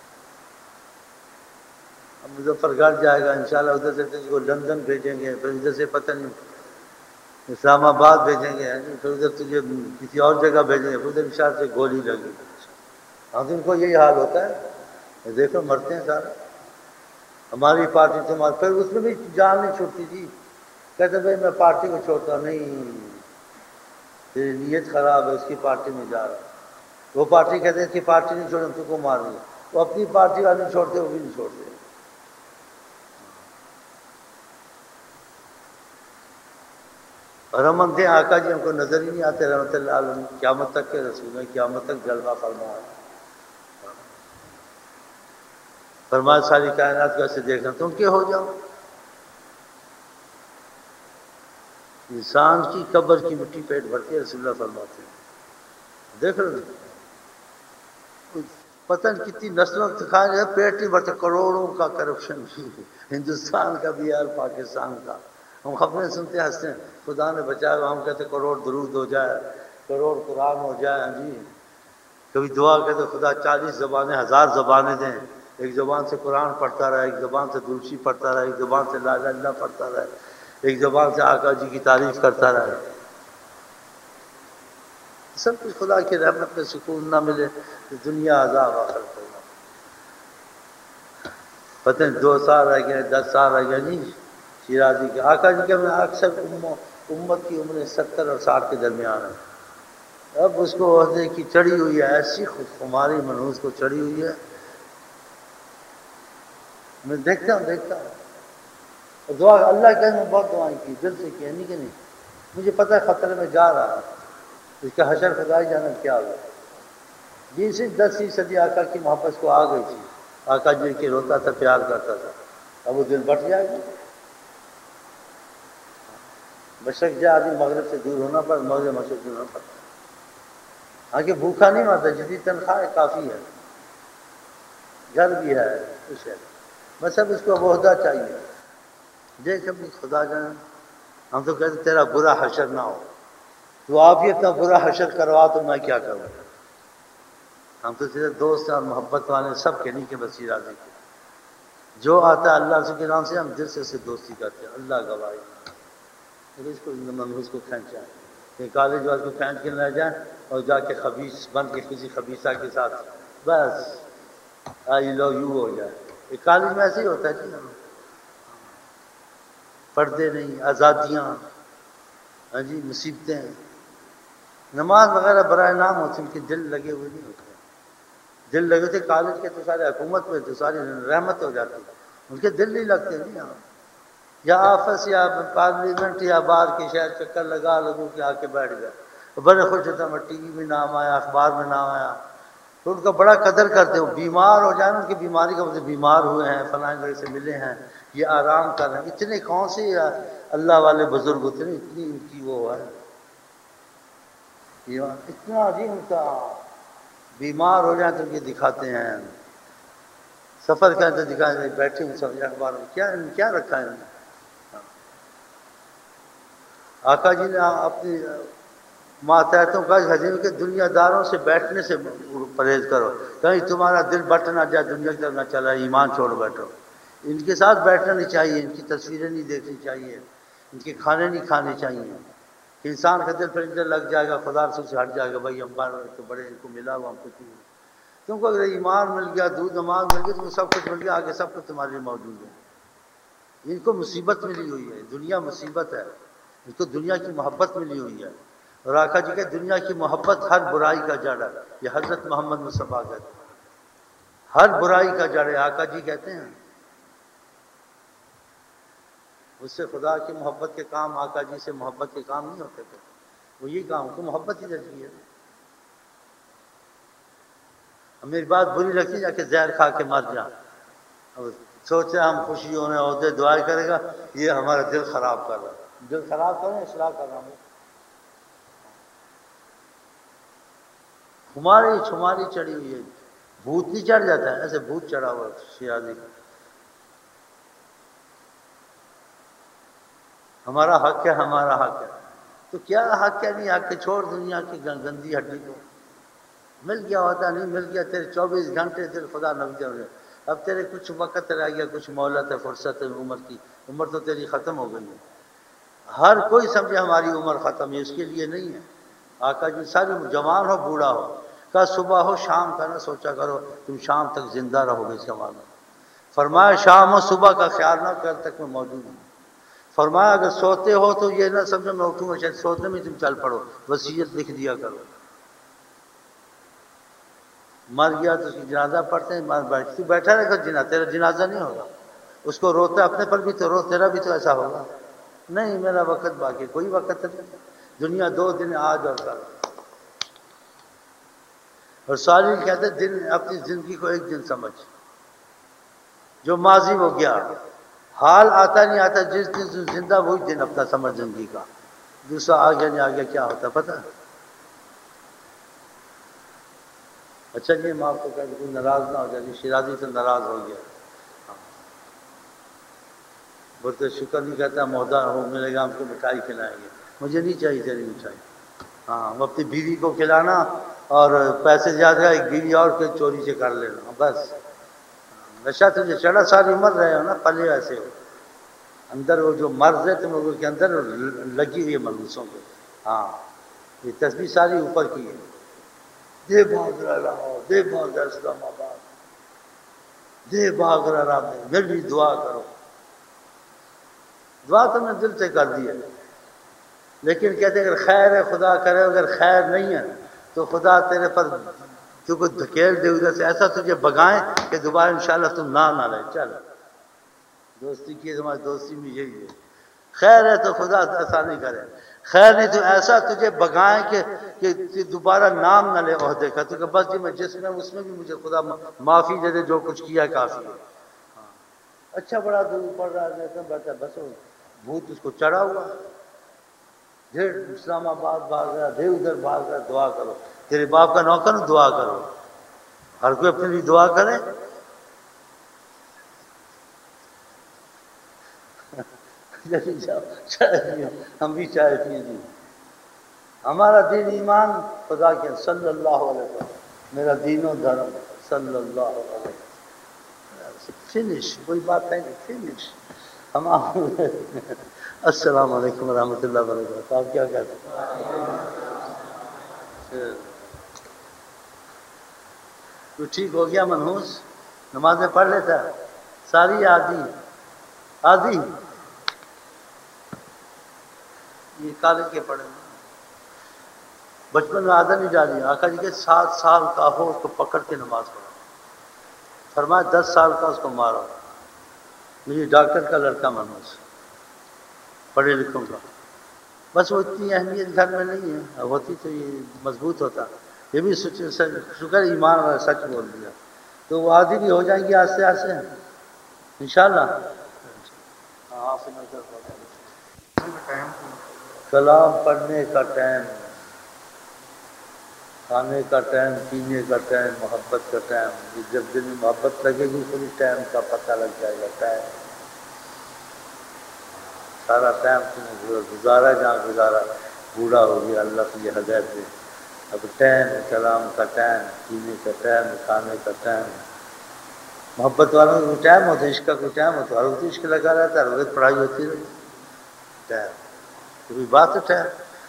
اب مظفر گڑھ جائے گا انشاءاللہ، ادھر سے تجھ کو لندن بھیجیں گے، پھر ادھر سے پتہ نہیں اسلام آباد بھیجیں گے، پھر ادھر تجھے کسی اور جگہ بھیجیں گے، پھر ادھر اشارے سے گولی لگی۔ ہاں تو ان کو یہی حال ہوتا ہے، دیکھو مرتے ہیں سارے، ہماری پارٹی تمہاری، پھر اس میں بھی جان نہیں چھوٹتی جی، کہتے بھائی میں پارٹی کو چھوڑتا نہیں، تیری نیت خراب ہے، اس کی پارٹی میں جا رہا ہے، وہ پارٹی کہتے ہیں اس کی پارٹی نہیں چھوڑیں تو کو مار دیں، وہ اپنی پارٹی والے نہیں چھوڑتے، وہ بھی نہیں چھوڑتے۔ اور ہم منتے ہیں آقا جی ہم کو نظر ہی نہیں آتے رحمت اللہ علیہ، قیامت تک کے رسول ہیں، قیامت تک جلوہ فرما ہے، فرمایا ساری کائنات کو ایسے دیکھنا تم کے ہو جاؤ، انسان کی قبر کی مٹی پیٹ بھرتی ہے، رسول اللہ فرماتے ہیں، دیکھ رہے پتہ نہیں کتنی نسلوں سے کھا جائے پیٹ نہیں بھرتے، کروڑوں کا کرپشن ہندوستان کا بھی اور پاکستان کا، ہم خبریں سنتے ہنستے ہیں، خدا نے بچایا، ہم کہتے کروڑ درود ہو جائے، کروڑ قرآن ہو جائے جی، کبھی دعا کہتے خدا 40 زبانیں 1000 زبانیں دیں، ایک زبان سے قرآن پڑھتا رہا، ایک زبان سے درشی پڑھتا رہا، ایک زبان سے لا الہ الا اللہ پڑھتا رہا، ایک زبان سے آقا جی کی تعریف کرتا رہا، سب کچھ خدا کی رحمت میں سکون نہ ملے تو دنیا عذاب آخرت ہوگا۔ پتہ نہیں 2 سال رہ گئے، 10 سال رہ گئے، نہیں شیرازی کے آقا جی کے میں اکثر امت کی عمریں 70 اور 60 کے درمیان ہے، اب اس کو عہدے کی چڑھی ہوئی ہے، ایسی خود خماری منحوس کو چڑھی ہوئی ہے، میں دیکھتا ہوں دعا اللہ کے میں بہت دعائیں کی، دل سے کی، نہیں کہ نہیں، مجھے پتہ ہے خطرے میں جا رہا ہے، اس کا حشر خدا ہی جانا کیا ہوا، جی صرف 10% آقا کی محبت کو آ گئی تھی، آقا جی کے روتا تھا، پیار کرتا تھا، اب وہ دل بٹ جائے گا، مشرق جائے آدمی مغرب سے دور ہونا پڑتا، مغرب مشرق دور ہونا پڑتا، آگے بھوکا نہیں مرتا، جتنی تنخواہ ہے کافی ہے، گھر بھی ہے، کچھ ہے، بس اب اس کو عہدہ چاہیے، دیکھ اپنی خدا جانا، ہم تو کہتے تیرا برا حشر نہ ہو، تو آپ ہی اتنا برا حشر کروا تو میں کیا کروں، ہم تو صرف دوست اور محبت والے سب کے نہیں کہ بس راضی کے، جو آتا ہے اللہ کے نام سے ہم دل سے اسے دوستی کرتے ہیں، اللہ گواہی۔ اس کو کھینچا کہ کالج والے کو کھینچ کے نہ جائیں اور جا کے خبیث بن کے کسی خبیثہ کے ساتھ بس آئی لو یو ہو جائے۔ یہ کالج میں ایسے ہی ہوتا ہے جی، پردے نہیں، آزادیاں، ہاں جی، مصیبتیں، نماز وغیرہ برائے نام ہوتی، ان کے دل لگے ہوئے نہیں ہوتے۔ دل لگے تھے کالج کے تو سارے حکومت میں تو ساری رحمت ہو جاتی، ان کے دل نہیں لگتے نہیں یہاں، یا آفس یا پارلیمنٹ یا باہر کے شہر چکر لگا لوگوں کے آ کے بیٹھ گئے، بڑے خوش ہوتا میں ٹی وی میں نام آیا، اخبار میں نام آیا، تو ان کا بڑا قدر کرتے ہو، بیمار ہو جائیں ان کی بیماری کا مطلب بیمار ہوئے ہیں، فلاں جگہ سے ملے ہیں، یہ آرام کر رہے ہیں، اتنے کون سے اللہ والے بزرگ ہوتے ہیں، اتنی ان کی وہ ہے، اتنا عظیم ان کا، بیمار ہو جائیں تو یہ دکھاتے ہیں، سفر کریں تو دکھائیں گے، بیٹھے ہوئے سمجھ اخبار میں کیا رکھا ہے انہوں نے۔ آقا جی نے اپنی ماتحتوں کا حدیث کہ دنیا داروں سے بیٹھنے سے پرہیز کرو، کہیں تمہارا دل بٹ نہ جائے، دنیا کی طرف نہ چلا، ایمان چھوڑ بیٹھو، ان کے ساتھ بیٹھنا نہیں چاہیے، ان کی تصویریں نہیں دیکھنی چاہیے، ان کے کھانے نہیں کھانے چاہیے، انسان کا دل پھر ادھر لگ جائے گا، خدا رسول سے ہٹ جائے گا، بھائی ہم تو بڑے ان کو ملا ہوا، ہم کچھ نہیں، تم کو اگر ایمان مل گیا، دودھ نماز مل گئی، تم کو سب کچھ مل گیا، آگے سب کچھ تمہارے لیے موجود ہے۔ ان کو مصیبت ملی ہوئی ہے، دنیا مصیبت ہے، ان کو دنیا کی محبت ملی ہوئی ہے، اور آقا جی کہ دنیا کی محبت ہر برائی کا جڑ ہے، یہ حضرت محمد مصطفیٰ کہتے ہیں، ہر برائی کا جڑ ہے، آقا جی کہتے ہیں، اس سے خدا کی محبت کے کام، آقا جی سے محبت کے کام نہیں ہوتے تھے، وہ یہ کام کو محبت ہی رہتی ہے۔ میری بات بری لگتی جا کے زہر کھا کے مر جا، سوچے ہم خوشی ہونے عہدے دعائیں کرے گا، یہ ہمارا دل خراب کر رہا ہے، دل خراب کریں اصلاح کر رہا ہوں، چھماری چڑھی ہوئی ہے، بھوت نہیں چڑھ جاتا ہے، ایسے بھوت چڑھا ہوا شیرازی کا، ہمارا حق ہے، ہمارا حق ہے، تو کیا حق ہے، نہیں حق ہے، چھوڑ دنیا کی گندی ہڈی کو، مل گیا ہوتا نہیں مل گیا، تیرے 24 گھنٹے تیرے خدا نبی ہو گئے، اب تیرے کچھ وقت رہ گیا، کچھ مہلت ہے، فرصت ہے عمر کی، عمر تو تیری ختم ہو گئی ہے، ہر کوئی سمجھے ہماری عمر ختم ہے، اس کے لیے نہیں ہے، آقا جی ساری جوان ہو بوڑھا ہو، کا صبح ہو شام کا نہ سوچا کرو تم شام تک زندہ رہو گے، اس کا معنی فرمایا شام و صبح کا خیال نہ کر تک میں موجود ہوں، فرمایا اگر سوتے ہو تو یہ نہ سمجھو میں اٹھوں گا، شاید سوتے میں تم چل پڑو، وصیت لکھ دیا کرو، مر گیا تو اس کی جنازہ پڑھتے ہیں، تو بیٹھا رہے گا، تیرا جنازہ نہیں ہوگا، اس کو روتا اپنے پر بھی تو رو، تیرا بھی تو ایسا ہوگا، نہیں میرا وقت باقی، کوئی وقت نہیں، دنیا 2 دن آج اور کل، اور ساری کہتے ہیں دن اپنی زندگی کو ایک دن سمجھ، جو ماضی ہو گیا، حال آتا نہیں آتا، جس دن زندہ وہی دن اپنا سمجھ زندگی کا، دوسرا آگے نہیں آگے کیا ہوتا پتہ۔ اچھا جی ہم آپ کو کہتے کوئی ناراض نہ ہو جائے، شیرازی سے ناراض ہو گیا، بولتے شکر نہیں کہتا، مودا ہو ملے گا ہم کو مٹھائی کھلائیں گے، مجھے نہیں چاہیے تیری مٹھائی، ہاں وہ اپنی بیوی کو کھلانا اور پیسے زیادہ ایک بیوی اور کے چوری سے کر لینا، بس نشہ تجھے چڑھا، ساری عمر رہے ہو نا، پلے ایسے ہو، اندر وہ جو مرض ہے تم لوگوں کے اندر لگی ہوئی ہے ملوثوں کو، ہاں یہ تسبیح ساری اوپر کی ہے، دے بھاگ رہا، دے بھاگ رہا اسلام آباد، دے بھاگ رہا، میرے بھی دعا کرو، دعا تو میں دل سے کر دی ہے، لیکن کہتے اگر خیر ہے خدا کرے، اگر خیر نہیں ہے تو خدا تیرے پر تو کو دھکیل دے ادھر سے، ایسا تجھے بگائیں کہ دوبارہ انشاءاللہ تم نہ لے، چل دوستی کی تمہاری دوستی میں یہی ہے، خیر ہے تو خدا ایسا نہیں کرے، خیر نہیں تو ایسا تجھے بگائیں کہ دوبارہ نام نہ لے عہدے کا، تو کہ بس جی میں جس میں اس میں بھی مجھے خدا معافی دے دے، جو کچھ کیا کافی ہے، اچھا بڑا دور پڑ رہا ہے بیٹھا، بس بھوت اس کو چڑھا ہوا، دیر اسلام آباد بھاگ رہا، دیر ادھر بھاگ رہا، دعا کرو، تیرے باپ کا نوکر دعا کرو، ہر کوئی اپنے لیے دعا کرے، ہم بھی چائے پیے جی، ہمارا دین ایمان خدا کے صلی اللہ علیہ وسلم، میرا دین و دھرم صلی اللہ علیہ وسلم، فنش، کوئی بات ہے نہیں، فنش ہم السلام علیکم ورحمۃ اللہ وبرکاتہ. آپ کیا کہتے ہیں؟ تو ٹھیک ہو گیا منحوس؟ نمازیں پڑھ لیتا ساری آدھی آدھی یہ کالج کے پڑھے بچپن میں عادت نہیں ڈالی. آقا جی کے 7 سال کا ہو اس کو پکڑ کے نماز پڑھا، فرمایا 10 سال کا اس کو مارا. یہ ڈاکٹر کا لڑکا منوج پڑھے لکھوں کا، بس وہ اتنی اہمیت گھر میں نہیں ہے، ہوتی تو یہ مضبوط ہوتا. یہ بھی شکر ایمان والا سچ بول دیا تو وہ عادی بھی ہو جائیں گی آہستہ آہستہ انشاءاللہ. کلام پڑھنے کا ٹائم، کھانے کا ٹائم، پینے کا ٹائم، محبت کا ٹائم. جب دل میں محبت لگے گی پھر ٹائم کا پتہ لگ جائے گا. ٹائم سارا ٹائم تم نے گزارا جہاں گزارا بوڑھا ہو گیا. اللہ کی ہدایت دے. اب ٹائم کلام کا ٹائم، پینے کا ٹائم، کھانے کا ٹائم. محبت والوں کا کوئی ٹائم ہوتا ہے، عشق کا کوئی ٹائم ہوتا ہے. ہر وقت عشق لگا رہتا ہے، ہر وقت پڑھائی ہوتی رہتی. ٹائم کوئی بات ہے ٹائم.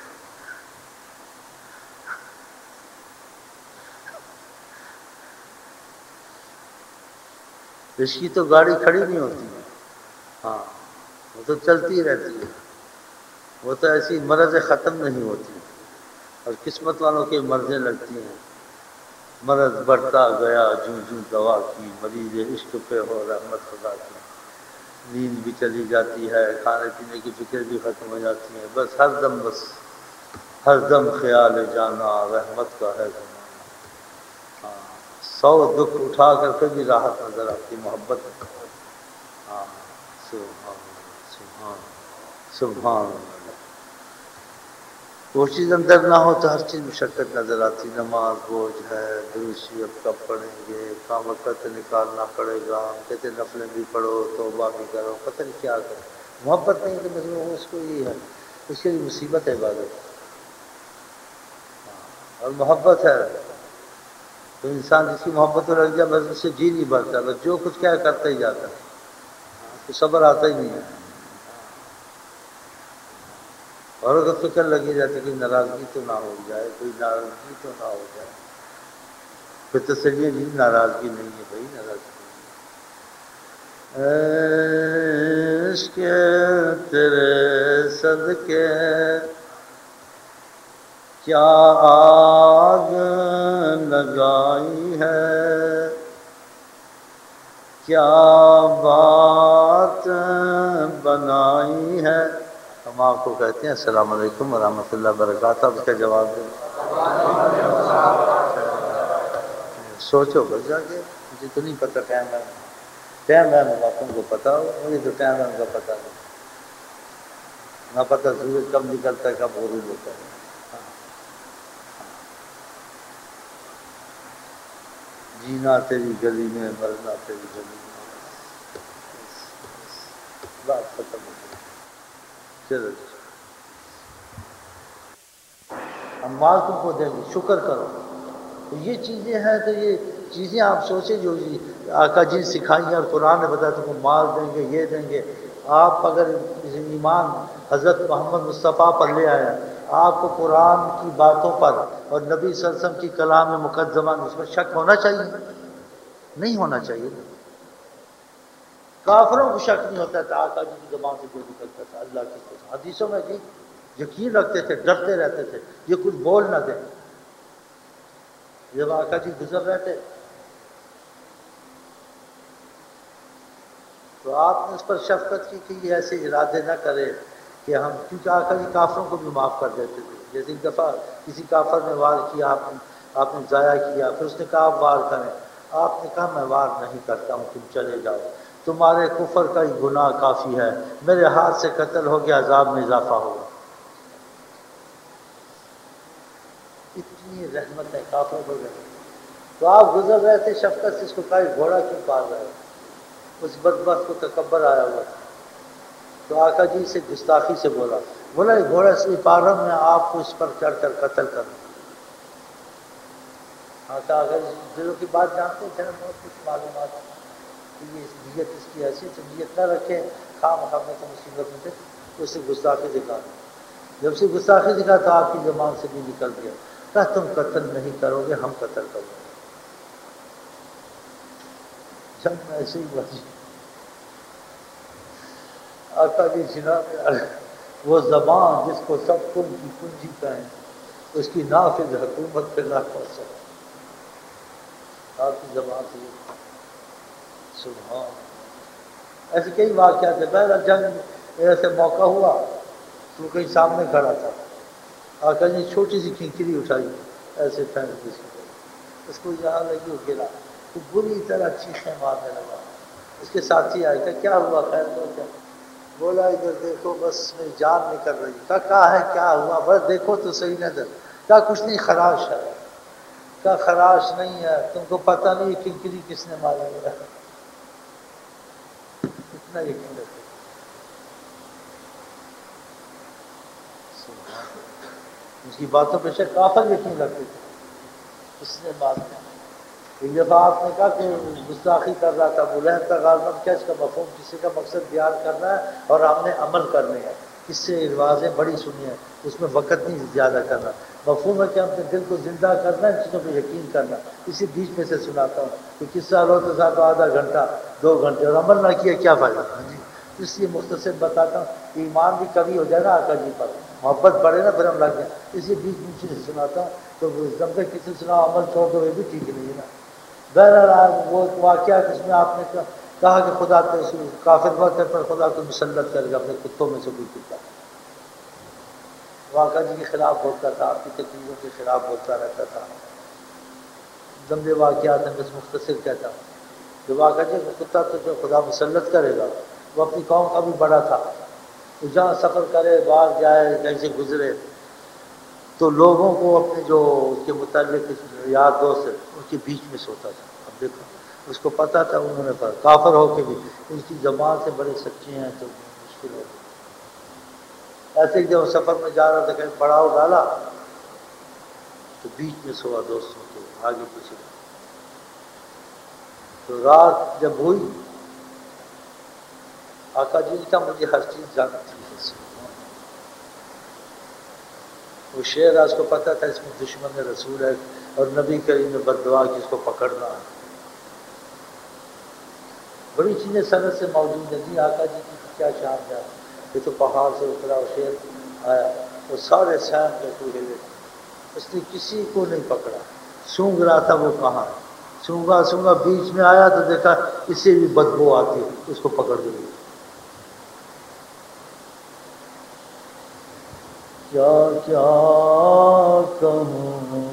اس کی تو گاڑی کھڑی نہیں ہوتی، ہاں وہ تو چلتی رہتی ہے. وہ تو ایسی مرض ختم نہیں ہوتی، اور قسمت والوں کے مرضیں لگتی ہیں. مرض بڑھتا گیا جوں جوں دوا کی، مریض عشق پہ ہو رحمت خدا کی. نیند بھی چلی جاتی ہے، کھانے پینے کی فکر بھی ختم ہو جاتی ہے. بس ہر دم خیال جانا رحمت کا ہے زمانہ. ہاں 100 دکھ اٹھا کر پھر بھی راحت نظر آتی محبت. ہاں سبحان سبحان سبحان. کوشش اندر نہ ہو تو ہر چیز مشقت نظر آتی. نماز بوجھ ہے، دروشی اب کب پڑھیں گے، کام وقت نکالنا پڑے گا. کہتے نفلیں بھی پڑھو، توبہ بھی کرو، پتہ نہیں کیا کرو. محبت نہیں کہ مجموع اس کو یہ ہے، اس کے لیے مصیبت ہے عبادت. اور محبت ہے تو انسان جس کی محبت میں لگ جائے بس اس سے جی نہیں بھرتا، بس جو کچھ کیا کرتا ہی جاتا ہے، تو صبر آتا ہی نہیں ہے. اور اگر فکر لگی رہتی کہ ناراضگی تو نہ ہو جائے، کوئی ناراضگی تو نہ ہو جائے، پھر تسلی نہیں ناراضگی نہیں ہے بھائی، ناراضگی نہیں. عشق تیرے صدقے کیا آگ لگائی ہے، کیا بات بنائی ہے. ہم آپ کو کہتے ہیں السلام علیکم ورحمۃ اللہ وبرکاتہ. اس کا جواب دیں. سوچو بس جا کے، مجھے تو نہیں پتہ ٹائم ہے. ٹائم ہے تم کو پتہ ہو، مجھے تو ٹائم ہے کا پتہ نہیں. نہ پتہ سورج کب نکلتا ہے کب غروب ہوتا ہے. جینا تیری گلی میں، مرنا تیری گلی میں. بات ختم ہو گئی. چلو ہم مال تم کو دیں گے، شکر کرو. تو یہ چیزیں ہیں، تو یہ چیزیں آپ سوچیں جو آقا جی سکھائی ہیں اور قرآن نے بتایا تم کو مال دیں گے، یہ دیں گے. آپ اگر ایمان حضرت محمد مصطفیٰ پر لے آئے، آپ کو قرآن کی باتوں پر اور نبی صلی اللہ علیہ وسلم کی کلام مقدمہ اس میں شک ہونا چاہیے؟ نہیں ہونا چاہیے. کافروں کو شک نہیں ہوتا تھا آقا جی کی زبان سے جو نکلتا تھا. اللہ کی قسم حدیثوں میں جی یقین رکھتے تھے، ڈرتے رہتے تھے یہ کچھ بول نہ دیں. جب آقا جی گزر رہے تھے تو آپ نے اس پر شفقت کی کہ یہ ایسے ارادے نہ کرے کہ ہم، کیونکہ آقا جی کافروں کو بھی معاف کر دیتے تھے. جیسے ایک دفعہ کسی کافر نے وار کیا، آپ نے ضائع کیا، پھر اس نے کہا آپ وار کریں. آپ نے کہا میں وار نہیں کرتا ہوں، تم چلے جاؤ، تمہارے کفر کا ہی گناہ کافی ہے، میرے ہاتھ سے قتل ہو گیا، عذاب میں اضافہ ہوگا. اتنی رحمت ہے کافروں کو. تو آپ گزر رہے تھے شفقت سے، اس کو کہا گھوڑا کیوں پال رہے ہو؟ اس بدبخت کو تکبر آیا ہوا تھا. تو آقا جی سے گستاخی سے بولا یہ گھوڑا اس لیے پال رہا ہوں میں آپ کو اس پر چڑھ کر قتل کروں. آقا اگر دلوں کی بات جانتے تھے نا، بہت کچھ معلومات. یہ نیت اس کی ایسی تو نیت نہ رکھے خواہ مخواہ میں تو مصیبت میں تھے تو اسے گستاخی دکھا جب اسے گستاخی دکھا تو آپ کی زبان سے بھی نکل گیا کہ تم قتل نہیں کرو گے ہم قتل کرو گے جب میں ایسے ہی بچی آقا جی جناب وہ زبان جس کو سب کن کی کنجی کہیں اس کی نافذ حکومت پہ نہ پہنچ سکے آپ کی زبان سے سبحان ایسے کئی واقعات ہیں پہلا جنگ ایسے موقع ہوا تو کہیں سامنے کھڑا تھا آقا جی چھوٹی سی کھنکری اٹھائی ایسے پھینک اس کو یہاں لگی وہ گرا تو بری طرح چیخیں مارنے لگا اس کے ساتھی آئے کہ کیا ہوا خیر تو کیا بولا ادھر دیکھو بس میری جان نکل رہی کہا ہے کیا ہوا بس دیکھو تو صحیح نظر کہا کچھ نہیں خراش ہے کہا خراش نہیں ہے تم کو پتہ نہیں کنکری کس نے مارا گیا اتنا یقین رکھو اس کی باتوں پہ شک کافر یقین رکھتے تھے اس نے بات ایک دفعہ آپ نے کہا کہ گستاخی کر رہا تھا بولے کا غالباً کیا اس کا مفہوم کسی کا مقصد بیان کرنا ہے اور ہم نے عمل کرنے ہیں اس سے روازیں بڑی سنی ہیں اس میں وقت نہیں زیادہ کرنا مفہوم ہے کہ ہم اپنے دل کو زندہ کرنا ہے چیزوں پہ یقین کرنا اسی بیچ میں سے سناتا ہوں کہ کس سال ہو تو صاحب آدھا گھنٹہ 2 گھنٹے اور عمل نہ کیا کیا فائدہ جی اس لیے مختصر بتاتا ہوں کہ ایمان بھی کبھی ہو جائے نا آقا جی پر محبت بڑھے نا پھر ہم لگ جائیں اسی بیچ سے سناتا ہوں تو جب تک کسی سنا عمل چھوڑ دو یہ بھی ٹھیک نہیں ہے نا بہرحال وہ واقعہ جس میں آپ نے کہا کہ خدا کافر وقت پر خدا کو مسلط کرے گا اپنے کتوں میں سے کوئی کتا واقعہ جی کے خلاف بولتا تھا آپ کی تقریروں کے خلاف بولتا رہتا تھا لمبے واقعات ہیں بس مختصر کہتا ہوں جو واقعہ جی کتا تو جو خدا مسلط کرے گا وہ اپنی قوم کا بھی بڑا تھا تو جہاں سفر کرے باہر جائے کہیں سے گزرے تو لوگوں کو اپنے جو اس کے متعلق یار دوست ان کے بیچ میں سوتا تھا اب دیکھو اس کو پتا تھا انہوں نے کافر ہو کے بھی ان کی زبان سے بڑے سچے ہیں تو مشکل ہو ایسے ہی جب سفر میں جا رہا تھا کہیں پڑاؤ ڈالا تو بیچ میں سوا دوستوں کے آگے پیچھے تو رات جب ہوئی آقا جی کا مجھے ہر چیز جانتی ہے وہ شعر اس کو پتا تھا اس میں دشمن رسول ہے اور نبی کریم نے بد دعا کی اس کو پکڑنا ہے بڑی چیزیں سند سے موجود ہیں جی آقا جی کی کیا شان ہے یہ تو پہاڑ سے اترا اور شعر آیا وہ سارے سہم میں تو ہلے اس نے کسی کو نہیں پکڑا سونگ رہا تھا وہ کہاں سونگا بیچ میں آیا تو دیکھا اسے بھی بدبو آتی ہے اس کو پکڑ دے کیا کیا کہوں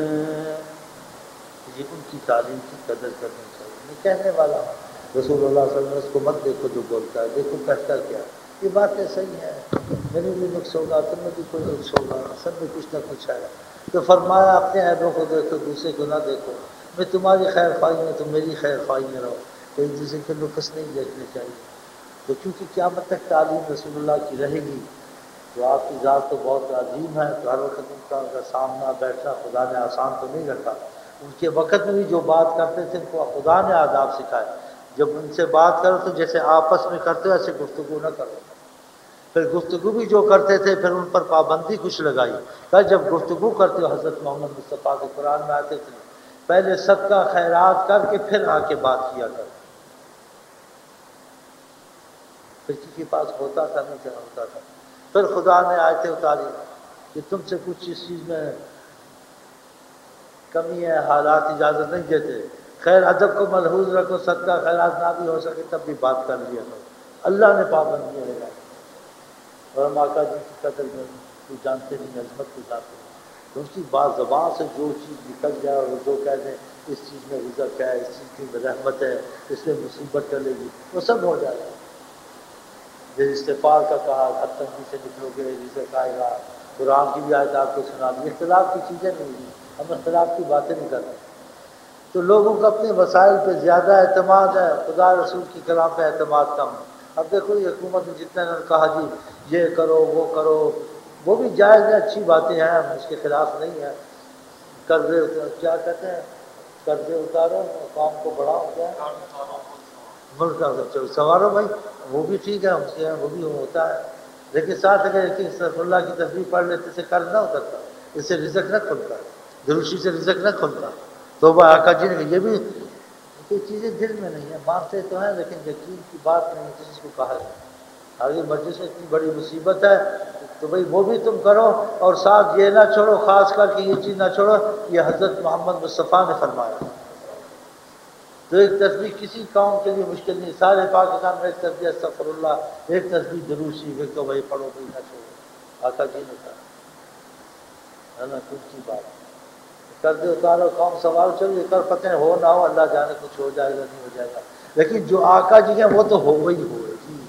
یہ ان کی تعلیم کی قدر کرنی چاہیے میں کہنے والا ہوں رسول اللہ صلی اللہ علیہ وسلم اس کو مت دیکھو جو بولتا ہے دیکھو کہتا کیا یہ باتیں صحیح ہیں میرے بھی نقص ہوگا تم میں بھی کوئی نقص ہوگا سب میں کچھ نہ کچھ ہے تو فرمایا اپنے عیبوں کو دیکھو دوسرے کو نہ دیکھو میں تمہاری خیر خواہی میں تم میری خیر خواہی میں رہو تو ایک دوسرے کے نقص نہیں دیکھنے چاہیے تو کیونکہ قیامت تک تعلیم رسول اللہ کی رہے گی تو آپ کی ذات تو بہت عظیم ہے تو ہر وقت ان کا سامنا بیٹھنا خدا نے آسان تو نہیں رکھا ان کے وقت میں بھی جو بات کرتے تھے ان کو خدا نے آداب سکھائے جب ان سے بات کرو تو جیسے آپس میں کرتے ہو ایسے گفتگو نہ کرو پھر گفتگو بھی جو کرتے تھے پھر ان پر پابندی کچھ لگائی کہ جب گفتگو کرتے ہو حضرت محمد مصطفیٰ کے قرآن میں آتے تھے پہلے صدقہ خیرات کر کے پھر آ کے بات کیا کرو پھر کسی کے پاس ہوتا تھا نہیں کیا ہوتا تھا پھر خدا نے آیتیں اتاری کہ تم سے کچھ اس چیز میں کمی ہے حالات اجازت نہیں دیتے خیر ادب کو ملحوظ رکھو صدقہ خیرات نہ بھی ہو سکے تب بھی بات کر لیا کرو اللہ نے پابندی لگائی اور ہم آقا جی کی قدر میں تو جانتے نہیں عظمت کو جانتے ہیں تو اس کی بات زبان سے جو چیز نکل جائے اور جو کہہ دیں اس چیز میں رزق ہے اس چیز کی رحمت ہے اس میں مصیبت چلے گی وہ سب ہو جائے گا جیسے استغفار کا کہا بدتنگی سے نکلو گے رزق آئے گا قرآن کی بھی آیت آپ کو سنا دی اختلاف کی چیزیں نہیں ہوئی ہم اختلاف کی باتیں نہیں کرتے تو لوگوں کا اپنے وسائل پہ زیادہ اعتماد ہے خدا رسول کی کلام پہ اعتماد کم ہے اب دیکھو یہ حکومت نے جتنا انہوں نے کہا جی یہ کرو وہ بھی جائز ہے اچھی باتیں ہیں ہم اس کے خلاف نہیں ہیں قرضے کیا کہتے ہیں قرضے اتارو قوم کو بڑھاؤ کیا ملک کا چلو سوارو بھائی، وہ بھی ٹھیک ہے، اس کے یہاں وہ بھی ہوتا ہے، لیکن ساتھ اگر ایک استغفر اللہ کی تصویر پڑھ لیتے سے قرض نہ اترتا، اس سے رزق نہ کھلتا، دروشی سے رزق نہ کھلتا۔ توبہ آقا جی نے یہ بھی کوئی چیزیں دل میں نہیں ہیں، مانتے تو ہیں لیکن یقین کی بات نہیں ہے جس کو کہا ہے۔ آگے مجلس میں اتنی بڑی مصیبت ہے تو بھئی وہ بھی تم کرو، اور ساتھ یہ نہ چھوڑو، خاص کر کے یہ چیز نہ چھوڑو، یہ حضرت محمد مصطفیٰ نے فرمایا۔ تو ایک تسبیح کسی قوم کے لیے مشکل نہیں، سارے پاکستان میں ایک تسبیح استغفر اللہ، ایک تسبیح درود شریف، ایک تو بھائی پڑھو بھائی نہ چھوڑو، آقا جی نے کہا ہے نا، کچھ کی بات کر دے اتارو قوم سوال، چلو یہ کر پتہ ہو نہ ہو، اللہ جانے کچھ ہو جائے گا نہیں ہو جائے گا، لیکن جو آقا جی ہیں وہ تو ہو گئی ہوئے جی۔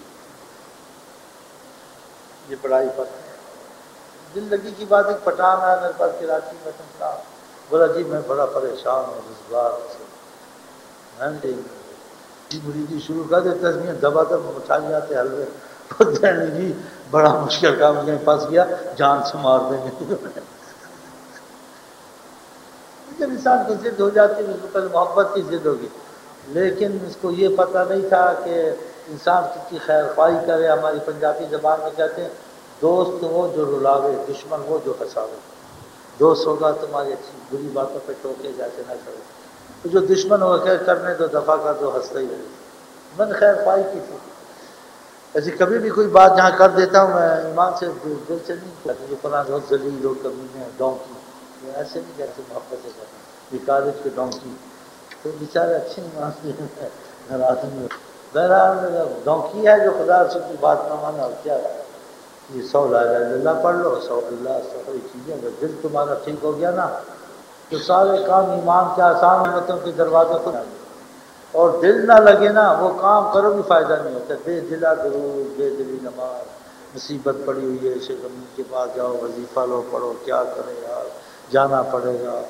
یہ پڑھائی پر زندگی کی بات، ایک پٹھان ہے میرے پاس کراچی میں، تھا بولا جی میں بڑا پریشان ہوں اس بات سے، ہاں جی مریدی شروع کر دے تسبیح دبا دب اٹھائی جاتے حلوے، جی بڑا مشکل کام ہے، پھنس گیا جان سے مار دیں گے۔ جب انسان کو ضد ہو جاتی ہے اس کو پہلے محبت کی ضد ہوگی، لیکن اس کو یہ پتہ نہیں تھا کہ انسان کتنی خیر خواہی کرے۔ ہماری پنجابی زبان میں کہتے ہیں دوست وہ جو رلاوے، دشمن وہ جو ہنساوے۔ دوست ہوگا تمہاری اچھی بری باتوں پہ ٹوکے جیسے نہ کرے، تو جو دشمن ہوگا خیر کرنے دو، دفاع کر دو، ہنستا ہی رہے۔ من خیر خواہی کی تھی، ایسی کبھی بھی کوئی بات جہاں کر دیتا ہوں میں ایمان سے دل سے نہیں کہتا، یہ فلاں بہت ذلیل لوگ کمینے ہیں ڈونکی، ایسے نہیں کہتے، محبت سے کہتے ہیں یہ کالج کے ڈونکی، تو بیچارے اچھے نہیں مانتے ہیں ناراض نہیں ہوتے۔ بہرحال ڈونکی ہے جو خدا سے کی بات نہ مانا، اور کیا ہے یہ 100 لا الہ الا اللہ پڑھ لو، 100 اللہ ساری چیزیں، اگر دل تمہارا ٹھیک ہو گیا نا تو سارے کام ایمان کے آسان نعمتوں کے دروازے کھل جائیں گے، اور دل نہ لگے نا وہ کام کرو بھی فائدہ نہیں ہوتا۔ بے دلا درود، بے دلی نماز، مصیبت پڑی ہوئی ہے شیخ امین کے پاس جاؤ، وظیفہ لو پڑھو، کیا کرے یار جانا پڑے گا،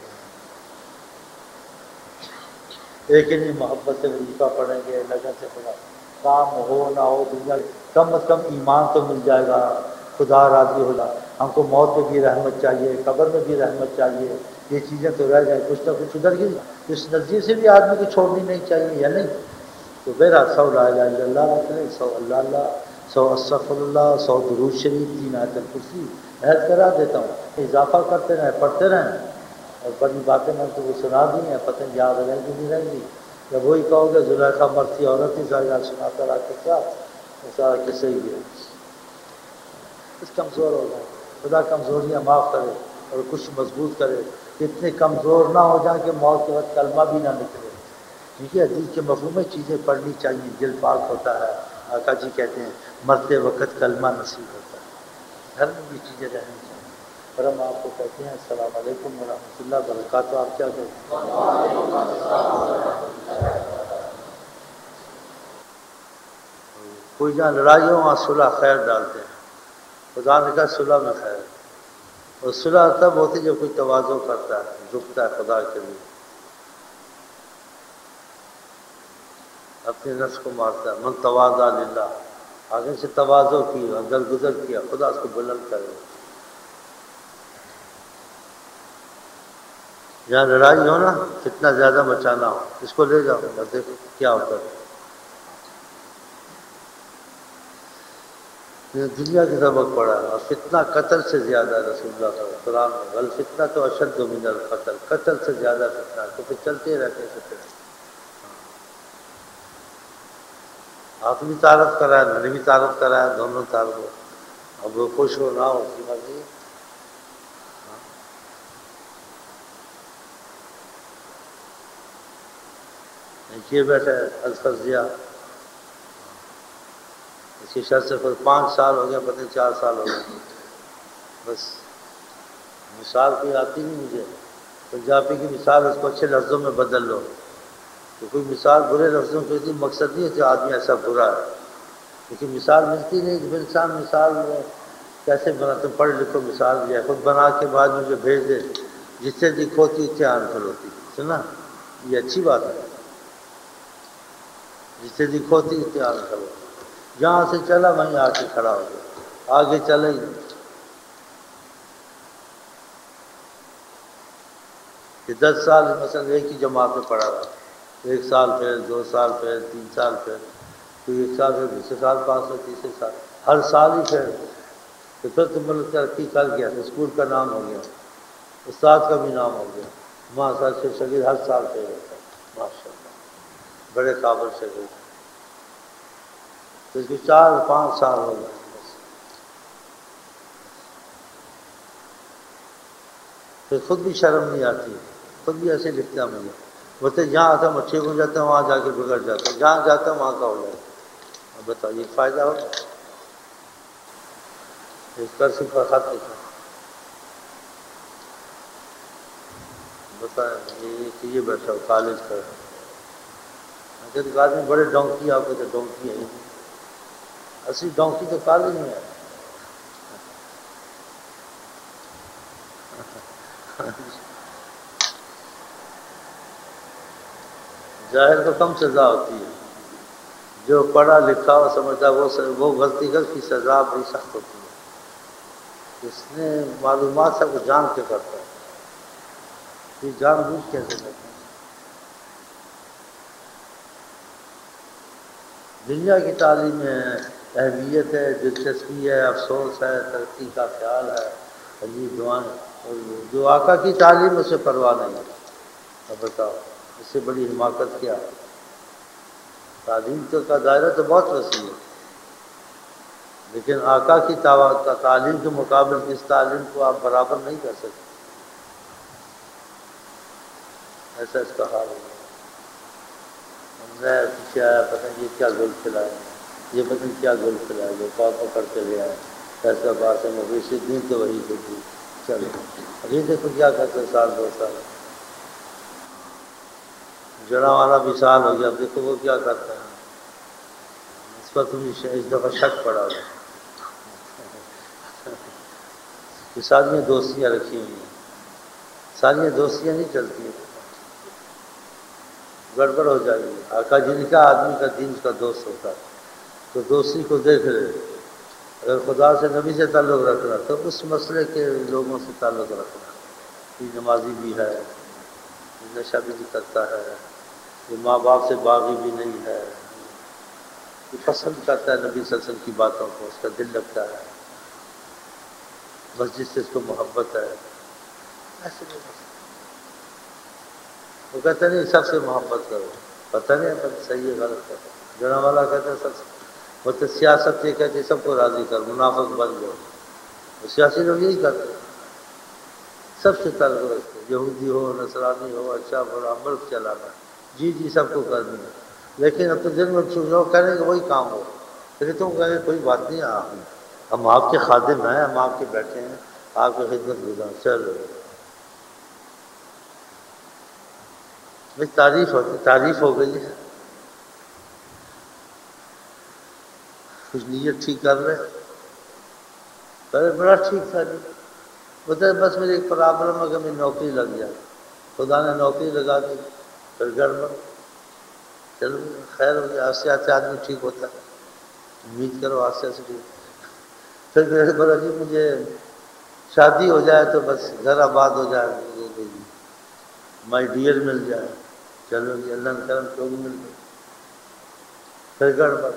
ایک ہی نہیں محبت سے وظیفہ پڑھیں گے، لگن سے پڑھا، کام ہو نہ ہو دنیا کم از کم ایمان تو مل جائے گا، خدا راضی ہوگا۔ ہم کو موت میں بھی رحمت چاہیے، قبر میں بھی رحمت چاہیے، یہ چیزیں تو رہ جائیں، کچھ نہ کچھ ادھر کی اس نظریے سے بھی آدمی کو چھوڑنی نہیں چاہیے یا نہیں۔ تو میرا 100 لا الہ الا اللہ کرے، 100 اللہ اللہ، 100 استغفر اللہ، 100 درود شریف، 3 آیت الکرسی عہد کرا دیتا ہوں، اضافہ کرتے رہیں پڑھتے رہیں، اور بڑی باتیں میں تو وہ سنا دی ہیں، پتہ نہیں یاد رہیں گی نہیں رہیں گی، جب وہی کہو گے زلیخا مرتی عورت ہی ساری یاد سناتا رہا کے ساتھ، سارا کسے ہی ہے اس کمزور ہو جائے، خدا کمزوریاں معاف کرے اور کچھ مضبوط کرے، اتنے کمزور نہ ہو جائیں کہ موت کے وقت کلمہ بھی نہ نکلے۔ ٹھیک ہے، حدیث کے مفہوم میں چیزیں پڑھنی چاہیے، دل پاک ہوتا ہے، آقا جی کہتے ہیں مرتے وقت کلمہ نصیب ہوتا ہے، گھر میں بھی چیزیں رہنی چاہیے۔ اور ہم آپ کو کہتے ہیں السلام علیکم ورحمۃ اللہ وبرکاتہ، آپ کیا کہتے ہیں؟ کوئی جہاں لڑائی ہو وہاں صلح خیر ڈالتے ہیں، خدا نے کہا صلح میں خیر، اور صلح تب ہوتی جب کوئی تواضع کرتا ہے، جھکتا ہے خدا کے لیے، اپنے نفس کو مارتا ہے، من تواضع للہ، آگے سے تواضع کی، درگزر کیا، خدا اس کو بلند کرے۔ جہاں لڑائی ہو نا کتنا زیادہ مچانا ہو، اس کو لے جاؤ اور دیکھو کیا ہوتا ہے۔ دنیا کی سبق پڑا ہے، اور فتنہ قتل سے زیادہ ہے، رسول اللہ صلی اللہ علیہ وسلم قرآن میں بل فتنہ تو اشد من القتل، قتل سے زیادہ فتنہ ہے، تو پھر چلتے رہتے ہیں فتنے۔ آپ بھی تعارف کرا ہے، میں نے بھی تعارف کرا ہے، دونوں تعارف ہو، اب وہ خوش ہو نہ ہو اس کی مرضی۔ یہ بیٹھا ہے الفرزیہ، اس کی شرط سے 5 سال ہو گیا، پتہ نہیں 4 سال ہو گئے، بس مثال کوئی آتی نہیں مجھے، پنجابی کی مثال اس کو اچھے لفظوں میں بدل لو، تو کوئی مثال برے لفظوں کے لیے مقصد نہیں ہے کہ آدمی ایسا برا ہے، لیکن مثال ملتی نہیں کہ انسان مثال کیسے بنا، تم پڑھ لکھو مثال دیا، خود بنا کے بعد مجھے بھیج دے، جس سے دکھ ہوتی اس سے آنکھل ہوتی، سنا یہ اچھی بات ہے، جس سے دکھ ہوتی اس سے آنکھل ہوتی، جہاں سے چلا وہیں آ کے کھڑا ہو گیا، آگے چلے ہی کہ 10 سال مثلا ایک ہی جماعت میں پڑھا رہا، ایک سال پھر 2 سال پھر 3 سال پھر کوئی 1 سال پھر دوسرے سال پاس ہو تیسرے سال ہر سال ہی پھر تو پھر تو ملک ترقی کر گیا اسکول کا نام ہو گیا استاد کا بھی نام ہو گیا وہاں سے شگیر ہر سال پہ ہوتا ہے ماشاء اللہ بڑے قابل شگیر تو اس کے 4-5 سال ہو گئے پھر خود بھی شرم نہیں آتی خود بھی ایسے لکھتا مجھے بولتے جہاں آتا ہوں اچھے ہو جاتا ہوں وہاں جا کے بگڑ جاتا ہوں جہاں جاتا ہوں وہاں کا ہو جاتا ہے اب بتائیے فائدہ ہو اس پر صرف خط لکھا بتائیں یہ بیٹھا ہو کالج کا آدمی بڑے ڈونکی آپ کو تو ڈونکی ہے اصلی ڈونکی تو کالج میں ہے ظاہر کو کم سزا ہوتی ہے جو پڑھا لکھا اور سمجھتا وہ غلطی کر کی سزا بڑی سخت ہوتی ہے اس نے معلومات سب جان کے کرتا ہے یہ جان بوجھ کیسے کرتا ہے دنیا کی تعلیم میں اہمیت ہے دلچسپی ہے افسوس ہے ترقی کا خیال ہے عجیب دعائیں اور جو آقا کی تعلیم اسے پرواہ نہیں ہے اب بتاؤ اس سے بڑی حماقت کیا ہے تعلیم تو کا دائرہ تو بہت وسیع ہے لیکن آقا کی تعلیم کے مقابل اس تعلیم کو آپ برابر نہیں کر سکتے ایسا اس کا حال ہے میں پیچھے آیا پتہ نہیں یہ کیا گل کھلایا یہ پتہ نہیں کیا گل کھلایا جو پاؤ پکڑ کے لے آیا ایسا بات ہے مویشی دین تو وہی ہوتی چلو ابھی دیکھو کیا کرتے 1-2 سال جڑا والا بھی سال ہو گیا اب دیکھو وہ کیا کرتا ہے اس پر تم اس دفعہ شک پڑا ہو یہ ساری دوستیاں رکھی ہوئی ہیں ساری دوستیاں نہیں چلتی ہیں گڑبڑ ہو جائے گی آقا جن کا آدمی کا دین کا دوست ہوتا ہے تو دوستی کو دیکھ لے اگر خدا سے نبی سے تعلق رکھنا تو اس مسئلے کے لوگوں سے تعلق رکھنا یہ نمازی بھی ہے یہ نشہ بھی نہیں کرتا ہے یہ ماں باپ سے باغی بھی نہیں ہے یہ پسند کرتا ہے نبی صلی اللہ علیہ وسلم کی باتوں کو اس کا دل لگتا ہے مسجد سے اس کو محبت ہے ایسے نہیں وہ کہتے نہیں سب سے محبت کرو پتہ نہیں پر صحیح ہے غلط ہے جڑا والا کہتے ہیں سب سے وہ تو سیاست یہ کہتے سب کو راضی کر منافق بن جاؤ سیاسی لوگ یہی کرتے ہیں سب سے تعلق رکھتے یہودی ہو نصرانی ہو اچھا برا ملک چلانا جی سب کو کرنی ہے لیکن اب تو دن میں لوگ کہہ رہے ہیں کہ وہی کام ہو لیکن تم کہیں کوئی بات نہیں ہم آپ کے خادم ہیں ہم آپ کے بیٹھے ہیں آپ کی خدمت گزار چلو بھائی تعریف ہوتی تعریف ہو گئی ہے کچھ نیت ٹھیک کر رہے پہلے بڑا ٹھیک تھا جی بتا بس میری ایک پرابلم ہے کہ میری نوکری لگ جائے خدا نے نوکری لگا دی پھر گڑبڑ چلو خیر ہو گیا آستے آستے آدمی ٹھیک ہوتا ہے امید کرو آستے آستے ٹھیک پھر میرے بولا جی مجھے شادی ہو جائے تو بس گھر آباد ہو جائے مائی ڈیئر مل جائے چلو جی اللہ نے کرم تو بھی مل گئی پھر گڑبڑ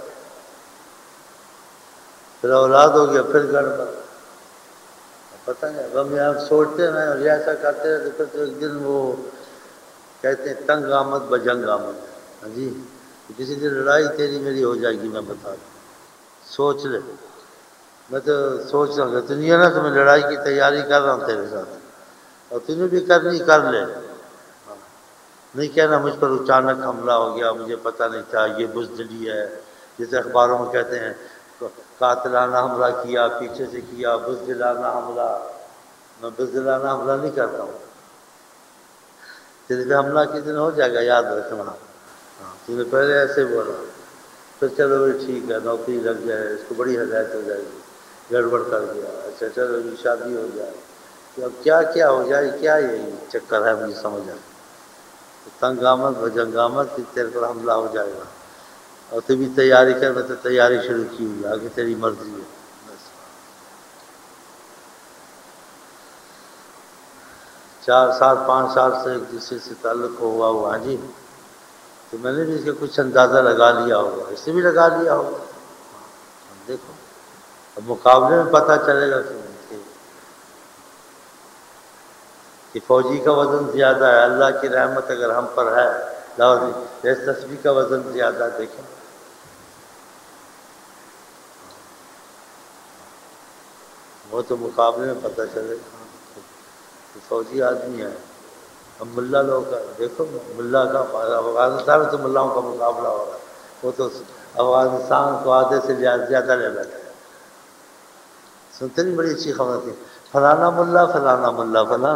پھر اولاد ہو گیا پھر گڑبڑ پتہ نہیں ہم یہاں سوچتے ہیں اور یہ ایسا کرتے ہیں تو پھر تو ایک دن وہ کہتے ہیں تنگ آمد بجنگ آمد ہاں جی کسی دن لڑائی تیری میری ہو جائے گی میں بتا دوں سوچ لے میں تو سوچ رہا ہوں تو نہیں ہے نا تو میں لڑائی کی تیاری کر رہا ہوں تیرے ساتھ اور تجھے بھی کرنی کر لے نہیں کہنا مجھ پر اچانک حملہ ہو گیا مجھے پتہ نہیں تھا یہ بزدلی ہے جیسے اخباروں میں کہتے ہیں قاتلانہ حملہ کیا پیچھے سے کیا بزدلانہ حملہ میں بزدلانہ حملہ نہیں کرتا ہوں تیرے پہ حملہ کس دن ہو جائے گا یاد رکھنا ہاں تو نے پہلے ایسے بولا پھر چلو بھائی ٹھیک ہے نوکری لگ جائے اس کو بڑی ہدایت ہو جائے گی گڑبڑ کر گیا اچھا چلو جی شادی ہو جائے تو اب کیا ہو جائے کیا یہی چکر ہے مجھے سمجھ آئے تنگ آمد بجنگ آمد کہ تیرے پر حملہ ہو جائے گا اور تو بھی تیاری کر میں تو تیاری شروع کی ہوئی آگے تیری مرضی ہے بس 4 سال 5 سال سے ایک دوسرے سے تعلق ہوا ہوا جی تو میں نے بھی اس کا کچھ اندازہ لگا لیا ہوگا، اس سے بھی لگا لیا ہوگا۔ دیکھو اب مقابلے میں پتہ چلے گا کہ فوجی کا وزن زیادہ ہے، اللہ کی رحمت اگر ہم پر ہے، اس تسبیح کا وزن زیادہ ہے، دیکھیں وہ تو مقابلے میں پتہ چلے گا کہ فوجی آدمی ہے۔ اب ملا لوگ کا دیکھو، ملا کا افغانستان میں تو ملاؤں کا مقابلہ ہو رہا ہے، وہ تو افغانستان کو آدھے سے زیادہ لے بیٹھے ہیں۔ سنتے نہیں، بڑی اچھی خبر تھی، فلانا ملا فلانا ملا فلانا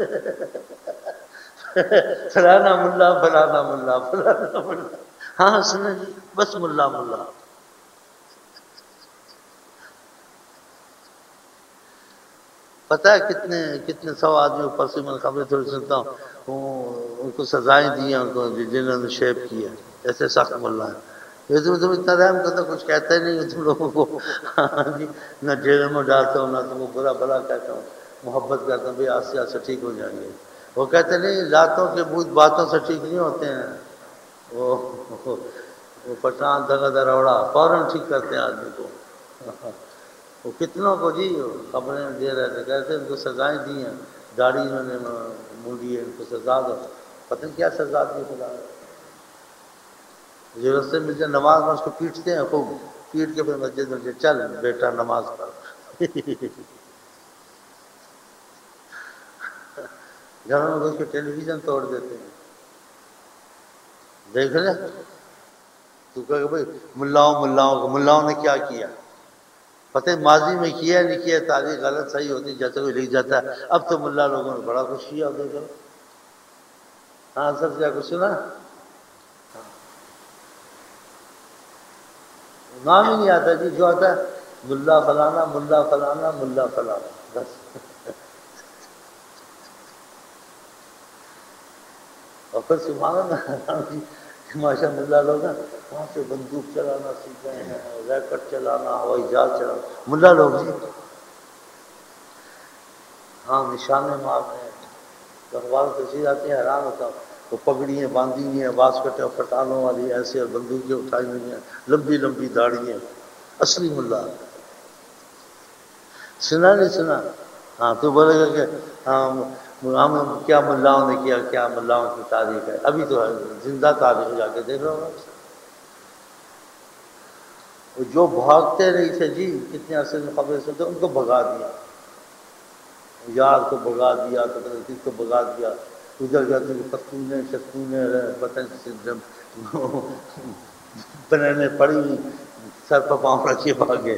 فلانا ملا فلانا ملا فلانا ملا، ہاں سنیں جی، بس ملا ملا۔ پتہ ہے کتنے سو آدمی اوپر سے میں خبریں تھوڑی سنتا ہوں، ان کو سزائیں دی ہیں، ان کو جنہوں نے شیپ کی ہے، ایسے سخت ملا ہے۔ یہ تم اتنا رحم کرتا، کچھ کہتا ہی نہیں تم لوگوں کو، نہ جیل میں ڈالتا ہوں، نہ تم کو برا بھلا کہتا ہوں، محبت کرتا ہوں، بھائی آستے آستے ٹھیک ہو جائیں گے۔ وہ کہتے نہیں، لاتوں کے بوجھ باتوں سے ٹھیک نہیں ہوتے ہیں، وہ پٹھان دگا دروڑا فوراً ٹھیک کرتے ہیں آدمی کو۔ وہ کتنوں کو جی خبریں دے رہے تھے، کہتے ان کو سزائیں دی ہیں، داڑھی انہوں نے مونڈی ہے، ان کو سزا دو، پتہ نہیں کیا سزا دی خدا نے۔ جو رستے میں نماز میں اس کو پیٹتے ہیں، خوب پیٹ کے پھر مسجد میں چل بیٹا نماز پڑھ۔ گھروں میں گھس کے ٹیلی ویژن توڑ دیتے ہیں، دیکھ لیں تو کہ بھائی ملاؤں نے کیا کیا، پتہ ماضی میں کیا نہیں کیا، تاریخ غلط صحیح ہوتی جیسے کوئی لکھ جاتا ہے۔ اب تو ملا لوگوں نے بڑا کچھ کیا، دیکھو ہاں سب کیا کچھ سنا، نام ہی نہیں آتا جی، جو آتا ہے ملا فلانا ملا فلانا ملا فلانا، بس۔ اور پھر سبحان اللہ جی، ماشاء اللہ لوگ وہاں سے بندوق چلانا سیکھ رہے ہیں، ریکٹ چلانا، ہوائی جہاز چلانا، ملا لوگ جی، ہاں نشانے مار رہے ہیں۔ تو اخبار تشریح آتی ہے، حیران ہوتا ہوں، وہ پگڑیاں باندھی ہوئی ہیں، واسکٹیں اور پٹانوں والی ایسے، اور بندوقیں اٹھائی ہوئی ہیں، لمبی لمبی داڑھی ہیں، اصلی ملا۔ سنا نہیں سنا؟ ہاں تو بولے گا کہ ہم کیا ملاؤں نے کیا، کیا ملاؤں کی تاریخ ہے، ابھی تو ہے زندہ تاریخ، جا کے دیکھ رہا ہوگا۔ جو بھاگتے رہی تھے جی، کتنے عرصے میں خبریں سنتے، ان کو بھگا دیا، یار کو بھگا دیا، تو کس کو بھگا دیا، ادھر جاتے ہیں پختونے شختونے بتن بنانے پڑی، سر پہ پاؤں رکھے بھاگے۔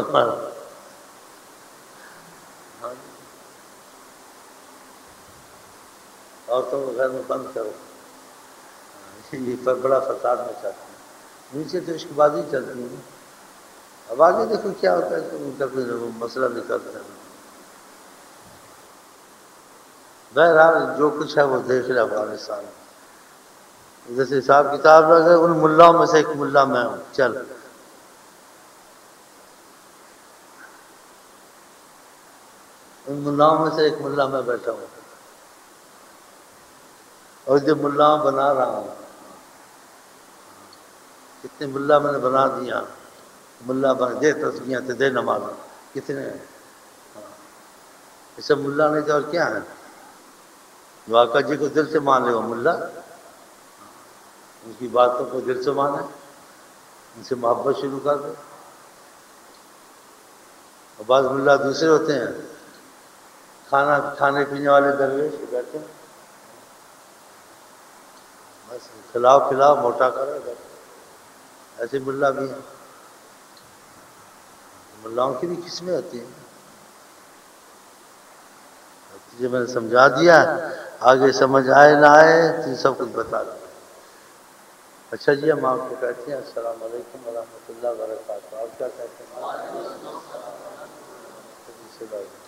عورتوں کو گھر میں بند کرو، یہ پر بڑا فساد میں چاہتے ہیں، نیچے تو عشق بازی چلتی ہے۔ اب آگے دیکھو کیا ہوتا ہے، تو ان کا کوئی مسئلہ نکلتا ہے۔ بہرحال جو کچھ ہے وہ دیکھ لے افغانستان میں، جیسے حساب کتاب لگے، ان ملاؤں میں سے ایک ملا میں ہوں، چل ان ملاؤں میں سے ایک ملا میں بیٹھا ہوں، اور جو ملاؤں بنا رہا ہوں، کتنے ملا میں نے بنا دیا، ملا بنا دے تسبیحاں تے دے نماز، کتنے ہیں؟ یہ سب ملا نہیں تھے اور کیا ہے؟ جو آقا جی کو دل سے مان لے وہ ملا، ان کی باتوں کو دل سے مانے، ان سے محبت شروع کر دے۔ اور بعض ملا دوسرے ہوتے ہیں، کھانے پینے والے درویش بیٹھے ہیں، بس کھلاؤ موٹا کرو، ایسے ملا بھی ہیں۔ ملاؤں کی بھی قسمیں ہوتی ہیں، تجھے میں نے سمجھا دیا، آگے سمجھ آئے نہ آئے تو سب کچھ بتا دیا۔ اچھا جی، ہم آپ کو کہتے ہیں السلام علیکم ورحمۃ اللہ وبرکاتہ، آپ کیا کہتے ہیں؟